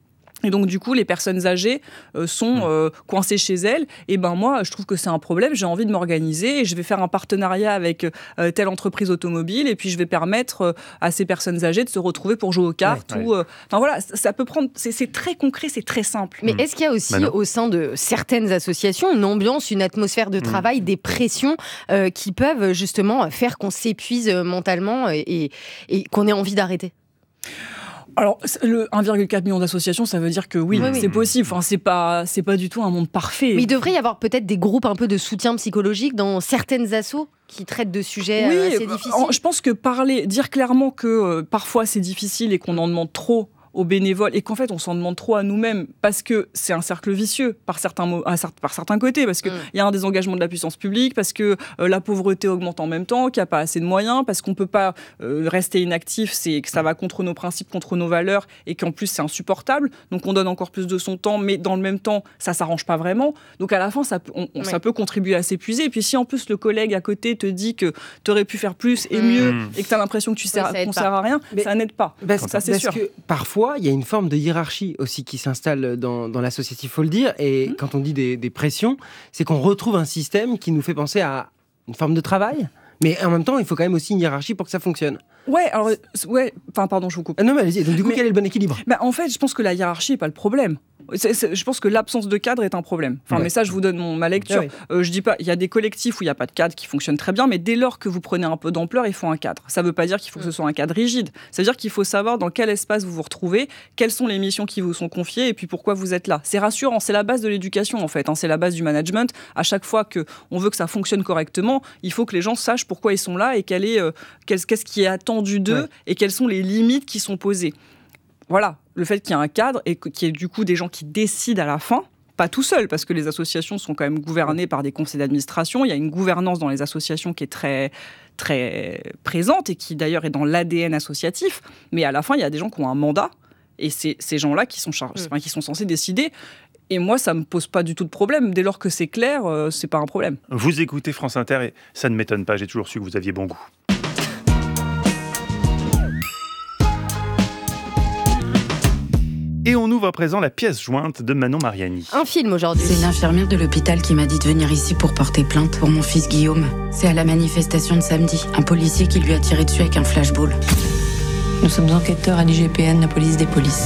[SPEAKER 8] Et donc, du coup, les personnes âgées sont coincées chez elles. Et ben moi, je trouve que c'est un problème. J'ai envie de m'organiser et je vais faire un partenariat avec telle entreprise automobile. Et puis, je vais permettre à ces personnes âgées de se retrouver pour jouer aux cartes. Enfin, voilà, ça peut prendre... C'est très concret, c'est très simple.
[SPEAKER 5] Mais est-ce qu'il y a aussi, au sein de certaines associations, une ambiance, une atmosphère de travail, des pressions qui peuvent justement faire qu'on s'épuise mentalement et qu'on ait envie d'arrêter ?
[SPEAKER 8] Alors, le 1,4 million d'associations, ça veut dire que oui. C'est possible. Enfin, c'est pas du tout un monde parfait.
[SPEAKER 5] Mais il devrait y avoir peut-être des groupes un peu de soutien psychologique dans certaines assos qui traitent de sujets assez difficiles.
[SPEAKER 8] Je pense que dire clairement que parfois c'est difficile et qu'on en demande trop aux bénévoles et qu'en fait on s'en demande trop à nous-mêmes parce que c'est un cercle vicieux par certains côtés, parce qu'il y a un désengagement de la puissance publique, parce que la pauvreté augmente en même temps, qu'il n'y a pas assez de moyens, parce qu'on ne peut pas rester inactif, c'est que ça va contre nos principes, contre nos valeurs et qu'en plus c'est insupportable, donc on donne encore plus de son temps, mais dans le même temps ça ne s'arrange pas vraiment, donc à la fin ça peut contribuer à s'épuiser. Et puis si en plus le collègue à côté te dit que tu aurais pu faire plus et mieux et que tu as l'impression que qu'on sert à rien, ça n'aide pas. Ça c'est sûr.
[SPEAKER 6] Que parfois il y a une forme de hiérarchie aussi qui s'installe dans l'associatif, il faut le dire. Et quand on dit des pressions, c'est qu'on retrouve un système qui nous fait penser à une forme de travail. Mais en même temps, il faut quand même aussi une hiérarchie pour que ça fonctionne.
[SPEAKER 8] Pardon, je vous coupe.
[SPEAKER 6] Non, mais allez-y. Donc, du coup, quel est le bon équilibre ?
[SPEAKER 8] En fait, je pense que la hiérarchie n'est pas le problème. Je pense que l'absence de cadre est un problème. Mais ça, je vous donne ma lecture. Je dis pas, il y a des collectifs où il n'y a pas de cadre qui fonctionnent très bien, mais dès lors que vous prenez un peu d'ampleur, il faut un cadre. Ça ne veut pas dire qu'il faut que ce soit un cadre rigide. Ça veut dire qu'il faut savoir dans quel espace vous vous retrouvez, quelles sont les missions qui vous sont confiées et puis pourquoi vous êtes là. C'est rassurant, c'est la base de l'éducation en fait. C'est la base du management. À chaque fois qu'on veut que ça fonctionne correctement, il faut que les gens sachent pourquoi ils sont là et qu'est-ce qui est attendu d'eux et quelles sont les limites qui sont posées. Voilà, le fait qu'il y ait un cadre et qu'il y ait du coup des gens qui décident à la fin, pas tout seul, parce que les associations sont quand même gouvernées par des conseils d'administration. Il y a une gouvernance dans les associations qui est très, très présente et qui d'ailleurs est dans l'ADN associatif. Mais à la fin, il y a des gens qui ont un mandat et c'est ces gens-là qui sont censés décider. Et moi, ça ne me pose pas du tout de problème. Dès lors que c'est clair, c'est pas un problème.
[SPEAKER 2] Vous écoutez France Inter et ça ne m'étonne pas, j'ai toujours su que vous aviez bon goût. Et on ouvre à présent la pièce jointe de Manon Mariani.
[SPEAKER 5] Un film aujourd'hui.
[SPEAKER 12] C'est une infirmière de l'hôpital qui m'a dit de venir ici pour porter plainte pour mon fils Guillaume. C'est à la manifestation de samedi. Un policier qui lui a tiré dessus avec un flashball. Nous sommes enquêteurs à l'IGPN, la police des polices.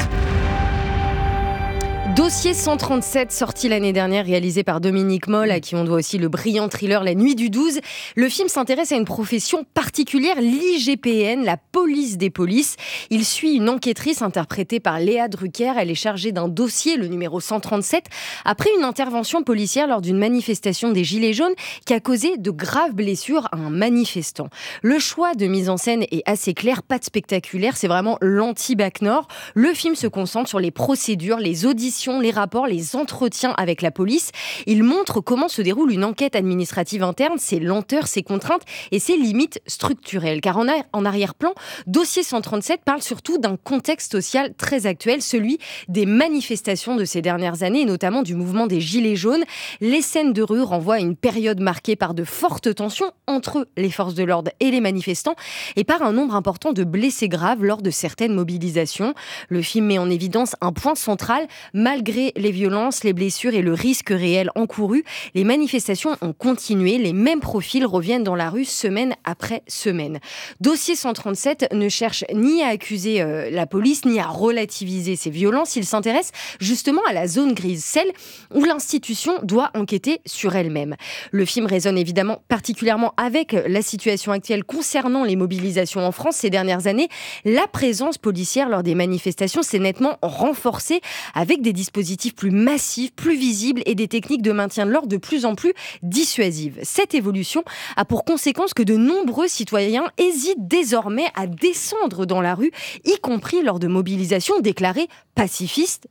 [SPEAKER 5] Dossier 137, sorti l'année dernière, réalisé par Dominique Moll, à qui on doit aussi le brillant thriller La Nuit du 12. Le film s'intéresse à une profession particulière, l'IGPN, la police des polices. Il suit une enquêtrice interprétée par Léa Drucker. Elle est chargée d'un dossier, le numéro 137, après une intervention policière lors d'une manifestation des Gilets jaunes qui a causé de graves blessures à un manifestant. Le choix de mise en scène est assez clair, pas de spectaculaire, c'est vraiment l'anti-Bac Nord. Le film se concentre sur les procédures, les auditions, les rapports, les entretiens avec la police. Il montre comment se déroule une enquête administrative interne, ses lenteurs, ses contraintes et ses limites structurelles. Car en arrière-plan, Dossier 137 parle surtout d'un contexte social très actuel, celui des manifestations de ces dernières années, et notamment du mouvement des Gilets jaunes. Les scènes de rue renvoient à une période marquée par de fortes tensions entre les forces de l'ordre et les manifestants et par un nombre important de blessés graves lors de certaines mobilisations. Le film met en évidence un point central. Malgré les violences, les blessures et le risque réel encouru, les manifestations ont continué. Les mêmes profils reviennent dans la rue semaine après semaine. Dossier 137 ne cherche ni à accuser la police, ni à relativiser ces violences. Il s'intéresse justement à la zone grise, celle où l'institution doit enquêter sur elle-même. Le film résonne évidemment particulièrement avec la situation actuelle concernant les mobilisations en France ces dernières années. La présence policière lors des manifestations s'est nettement renforcée avec des dispositifs plus massifs, plus visibles et des techniques de maintien de l'ordre de plus en plus dissuasives. Cette évolution a pour conséquence que de nombreux citoyens hésitent désormais à descendre dans la rue, y compris lors de mobilisations déclarées pacifiques,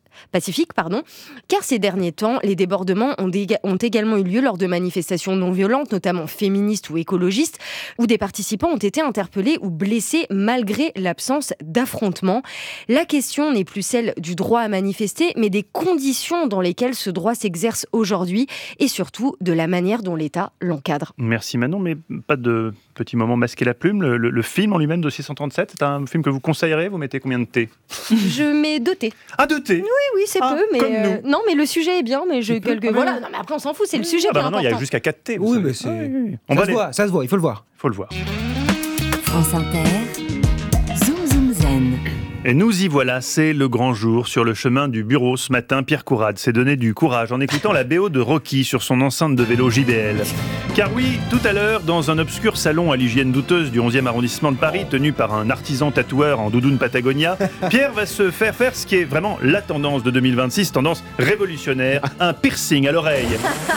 [SPEAKER 5] car ces derniers temps, les débordements ont également eu lieu lors de manifestations non violentes, notamment féministes ou écologistes, où des participants ont été interpellés ou blessés malgré l'absence d'affrontement. La question n'est plus celle du droit à manifester, mais des conditions dans lesquelles ce droit s'exerce aujourd'hui et surtout de la manière dont l'État l'encadre.
[SPEAKER 2] Merci Manon, mais pas de Petit moment masquer la plume, le film en lui-même, Dossier 137, c'est un film que vous conseillerez? Vous mettez combien de thé?
[SPEAKER 5] Je mets 2 thés.
[SPEAKER 2] Ah, 2 thés?
[SPEAKER 5] Oui, c'est peu, mais
[SPEAKER 2] comme nous.
[SPEAKER 5] non, mais le sujet est bien, mais voilà. Non, mais après on s'en fout, c'est le sujet qui est
[SPEAKER 2] maintenant,
[SPEAKER 5] important.
[SPEAKER 2] il y a jusqu'à 4 thés.
[SPEAKER 6] Oui, mais c'est. Ça se voit, il faut le voir.
[SPEAKER 2] Il faut le voir.
[SPEAKER 4] France Inter, Zoom Zoom Zen.
[SPEAKER 2] Et nous y voilà, c'est le grand jour. Sur le chemin du bureau ce matin, Pierre Courade s'est donné du courage en écoutant la BO de Rocky sur son enceinte de vélo JBL. Car oui, tout à l'heure, dans un obscur salon à l'hygiène douteuse du 11e arrondissement de Paris, tenu par un artisan tatoueur en doudoune Patagonia, Pierre va se faire ce qui est vraiment la tendance de 2026, tendance révolutionnaire, un piercing à l'oreille.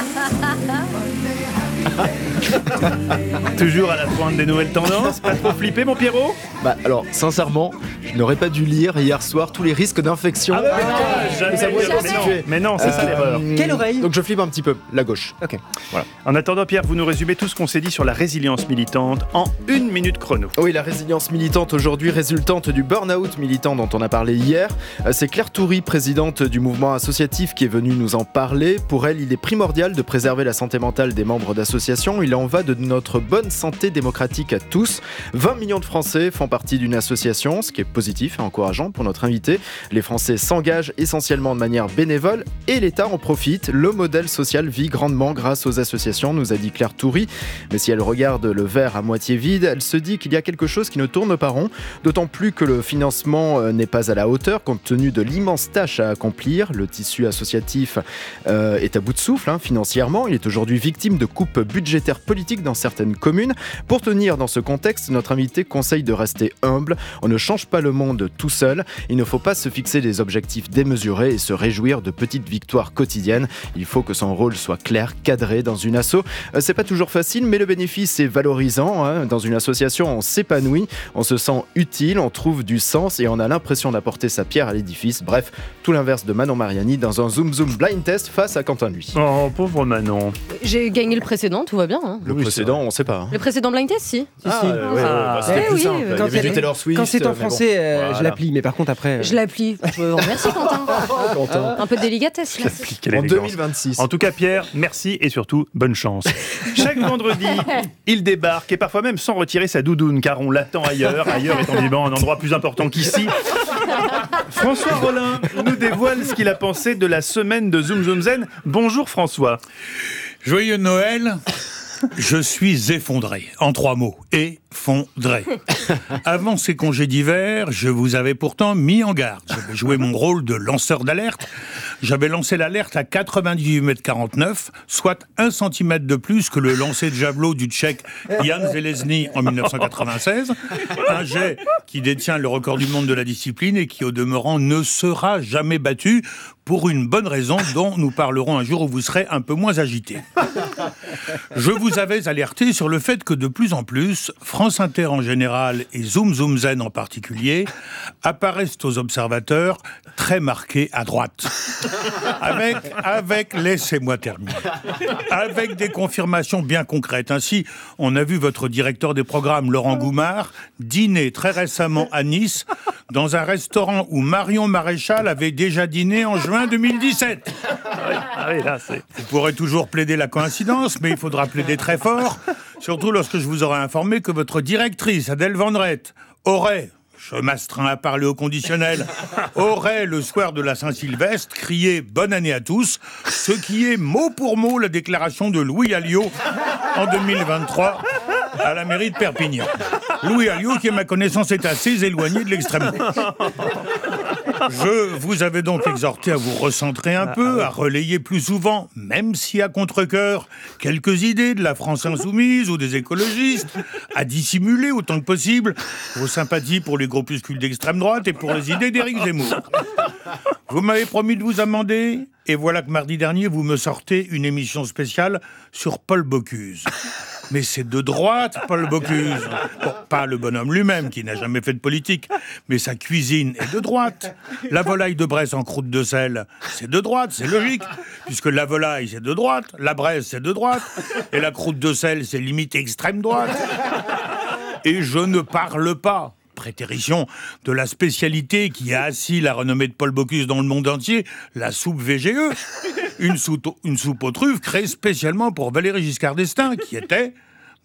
[SPEAKER 2] Toujours à la pointe des nouvelles tendances, pas trop flippé mon Pierrot?
[SPEAKER 13] Alors, sincèrement, je n'aurais pas dû lire hier soir tous les risques d'infection.
[SPEAKER 2] Mais non, c'est ça l'erreur.
[SPEAKER 6] Quelle oreille?
[SPEAKER 13] Donc je flippe un petit peu, la gauche.
[SPEAKER 6] Ok.
[SPEAKER 2] Voilà. En attendant, Pierre, vous nous résumez tout ce qu'on s'est dit sur la résilience militante en 1 minute chrono.
[SPEAKER 13] Oui, la résilience militante aujourd'hui résultante du burn-out militant dont on a parlé hier. C'est Claire Toury, présidente du mouvement associatif, qui est venue nous en parler. Pour elle, il est primordial de préserver la santé mentale des membres d'associations. Il en va de notre bonne santé démocratique à tous. 20 millions de Français font partie d'une association, ce qui est positif et encourageant pour notre invité. Les Français s'engagent essentiellement de manière bénévole et l'État en profite. Le modèle social vit grandement grâce aux associations, nous a dit Claire Toury. Mais si elle regarde le verre à moitié vide, elle se dit qu'il y a quelque chose qui ne tourne pas rond, d'autant plus que le financement n'est pas à la hauteur compte tenu de l'immense tâche à accomplir. Le tissu associatif est à bout de souffle financièrement. Il est aujourd'hui victime de coupes budgétaires politiques dans certaines communes. Pour tenir dans ce contexte, notre invité conseille de rester humble. On ne change pas le monde tout seul. Il ne faut pas se fixer des objectifs démesurés et se réjouir de petites victoires quotidiennes. Il faut que son rôle soit clair, cadré dans une asso. C'est pas toujours facile, mais le bénéfice est valorisant. Dans une association, on s'épanouit, on se sent utile, on trouve du sens et on a l'impression d'apporter sa pierre à l'édifice. Bref, tout l'inverse de Manon Mariani dans un Zoom Zoom blind test face à Quentin Lui.
[SPEAKER 2] Oh, pauvre Manon.
[SPEAKER 5] J'ai gagné le précédent, tout va bien.
[SPEAKER 13] Le précédent, on sait pas.
[SPEAKER 5] Le précédent blind test, si.
[SPEAKER 13] C'était plus simple. Il y avait du Taylor Swift.
[SPEAKER 6] Quand c'est en français,
[SPEAKER 13] voilà.
[SPEAKER 6] je l'applique, mais par contre après...
[SPEAKER 5] Je l'applique. Merci Quentin. Un peu de délicatesse là.
[SPEAKER 13] En 2026.
[SPEAKER 2] En tout cas, Pierre, merci et surtout, bonne chance. Chaque vendredi, il débarque et parfois même sans retirer sa doudoune, car on l'attend ailleurs. Ailleurs étant évidemment un endroit plus important qu'ici. François Rollin nous dévoile ce qu'il a pensé de la semaine de Zoom Zoom Zen. Bonjour François.
[SPEAKER 14] Joyeux Noël. Je suis effondré, en 3 mots, effondré. Avant ces congés d'hiver, je vous avais pourtant mis en garde. J'avais joué mon rôle de lanceur d'alerte. J'avais lancé l'alerte à 98,49 m, soit 1 cm de plus que le lancer de javelot du Tchèque Jan Železný en 1996. Un jet qui détient le record du monde de la discipline et qui, au demeurant, ne sera jamais battu pour une bonne raison dont nous parlerons un jour où vous serez un peu moins agité. Je vous avais alerté sur le fait que de plus en plus, France Inter en général et Zoom Zoom Zen en particulier apparaissent aux observateurs très marqués à droite. Avec laissez-moi terminer, avec des confirmations bien concrètes. Ainsi, on a vu votre directeur des programmes, Laurent Goumard, dîner très récemment à Nice, dans un restaurant où Marion Maréchal avait déjà dîné en juin 2017. Vous pourrez toujours plaider la coïncidence, mais il faudra plaider très fort, surtout lorsque je vous aurai informé que votre directrice, Adèle Vendrette, aurait... Je m'astreins à parler au conditionnel. Aurait, le soir de la Saint-Sylvestre, crié « Bonne année à tous », ce qui est mot pour mot la déclaration de Louis Alliot en 2023 à la mairie de Perpignan. Louis Alliot, qui à ma connaissance est assez éloigné de l'extrême droite. Je vous avais donc exhorté à vous recentrer un peu, à relayer plus souvent, même si à contre-cœur, quelques idées de la France insoumise ou des écologistes, à dissimuler autant que possible vos sympathies pour les groupuscules d'extrême droite et pour les idées d'Éric Zemmour. Vous m'avez promis de vous amender, et voilà que mardi dernier, vous me sortez une émission spéciale sur Paul Bocuse. Mais c'est de droite, Paul Bocuse. Bon, pas le bonhomme lui-même, qui n'a jamais fait de politique, mais sa cuisine est de droite. La volaille de Bresse en croûte de sel, c'est de droite, c'est logique, puisque la volaille, c'est de droite, la Bresse, c'est de droite, et la croûte de sel, c'est limite extrême droite. Et je ne parle pas, prétérition, de la spécialité qui a assis la renommée de Paul Bocuse dans le monde entier, la soupe VGE. Une soupe aux truffes créée spécialement pour Valéry Giscard d'Estaing, qui était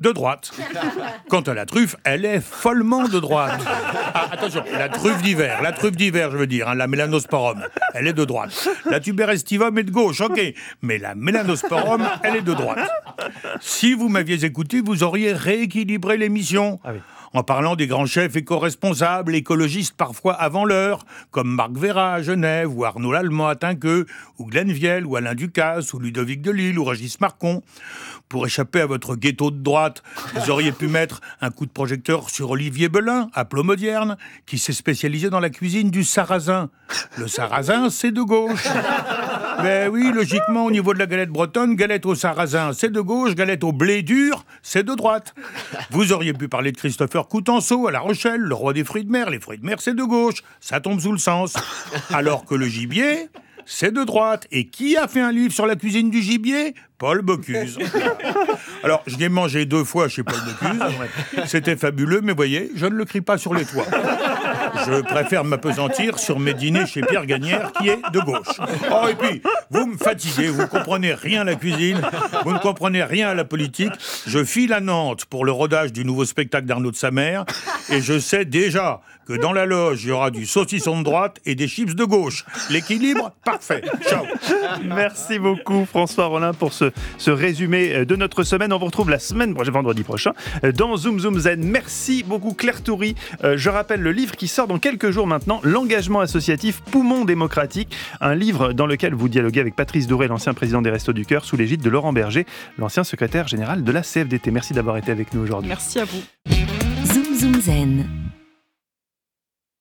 [SPEAKER 14] de droite. Quant à la truffe, elle est follement de droite. Ah, attention, la truffe d'hiver, je veux dire, la mélanosporum, elle est de droite. La tuberestivum est de gauche, ok, mais la mélanosporum, elle est de droite. Si vous m'aviez écouté, vous auriez rééquilibré l'émission. Ah oui. En parlant des grands chefs éco-responsables, écologistes parfois avant l'heure, comme Marc Vera à Genève, ou Arnaud Lallemand à Tinqueux, ou Glenn Vielle, ou Alain Ducasse, ou Ludovic Delisle, ou Régis Marcon. Pour échapper à votre ghetto de droite, vous auriez pu mettre un coup de projecteur sur Olivier Belin, à Plomodierne, qui s'est spécialisé dans la cuisine du sarrasin. Le sarrasin, c'est de gauche. Ben oui, logiquement, au niveau de la galette bretonne, galette au sarrasin, c'est de gauche, galette au blé dur, c'est de droite. Vous auriez pu parler de Christopher Coutenceau à La Rochelle, le roi des fruits de mer. Les fruits de mer, c'est de gauche, ça tombe sous le sens. Alors que le gibier, c'est de droite. Et qui a fait un livre sur la cuisine du gibier ? Paul Bocuse. Alors, je l'ai mangé 2 fois chez Paul Bocuse. C'était fabuleux, mais voyez, je ne le crie pas sur les toits. Je préfère m'appesantir sur mes dîners chez Pierre Gagnère, qui est de gauche. Oh, et puis, vous me fatiguez, vous ne comprenez rien à la cuisine, vous ne comprenez rien à la politique. Je file à Nantes pour le rodage du nouveau spectacle d'Arnaud de Samer, et je sais déjà que dans la loge, il y aura du saucisson de droite et des chips de gauche. L'équilibre, parfait. Ciao.
[SPEAKER 2] Merci beaucoup François Rollin pour ce résumé de notre semaine. On vous retrouve la semaine prochaine, vendredi prochain, dans Zoom Zoom Zen. Merci beaucoup Claire Toury. Je rappelle le livre qui sort dans quelques jours maintenant, L'engagement associatif, poumon démocratique. Un livre dans lequel vous dialoguez avec Patrice Douré, l'ancien président des Restos du Cœur, sous l'égide de Laurent Berger, l'ancien secrétaire général de la CFDT. Merci d'avoir été avec nous aujourd'hui.
[SPEAKER 8] Merci à vous.
[SPEAKER 4] Zoom Zoom Zen.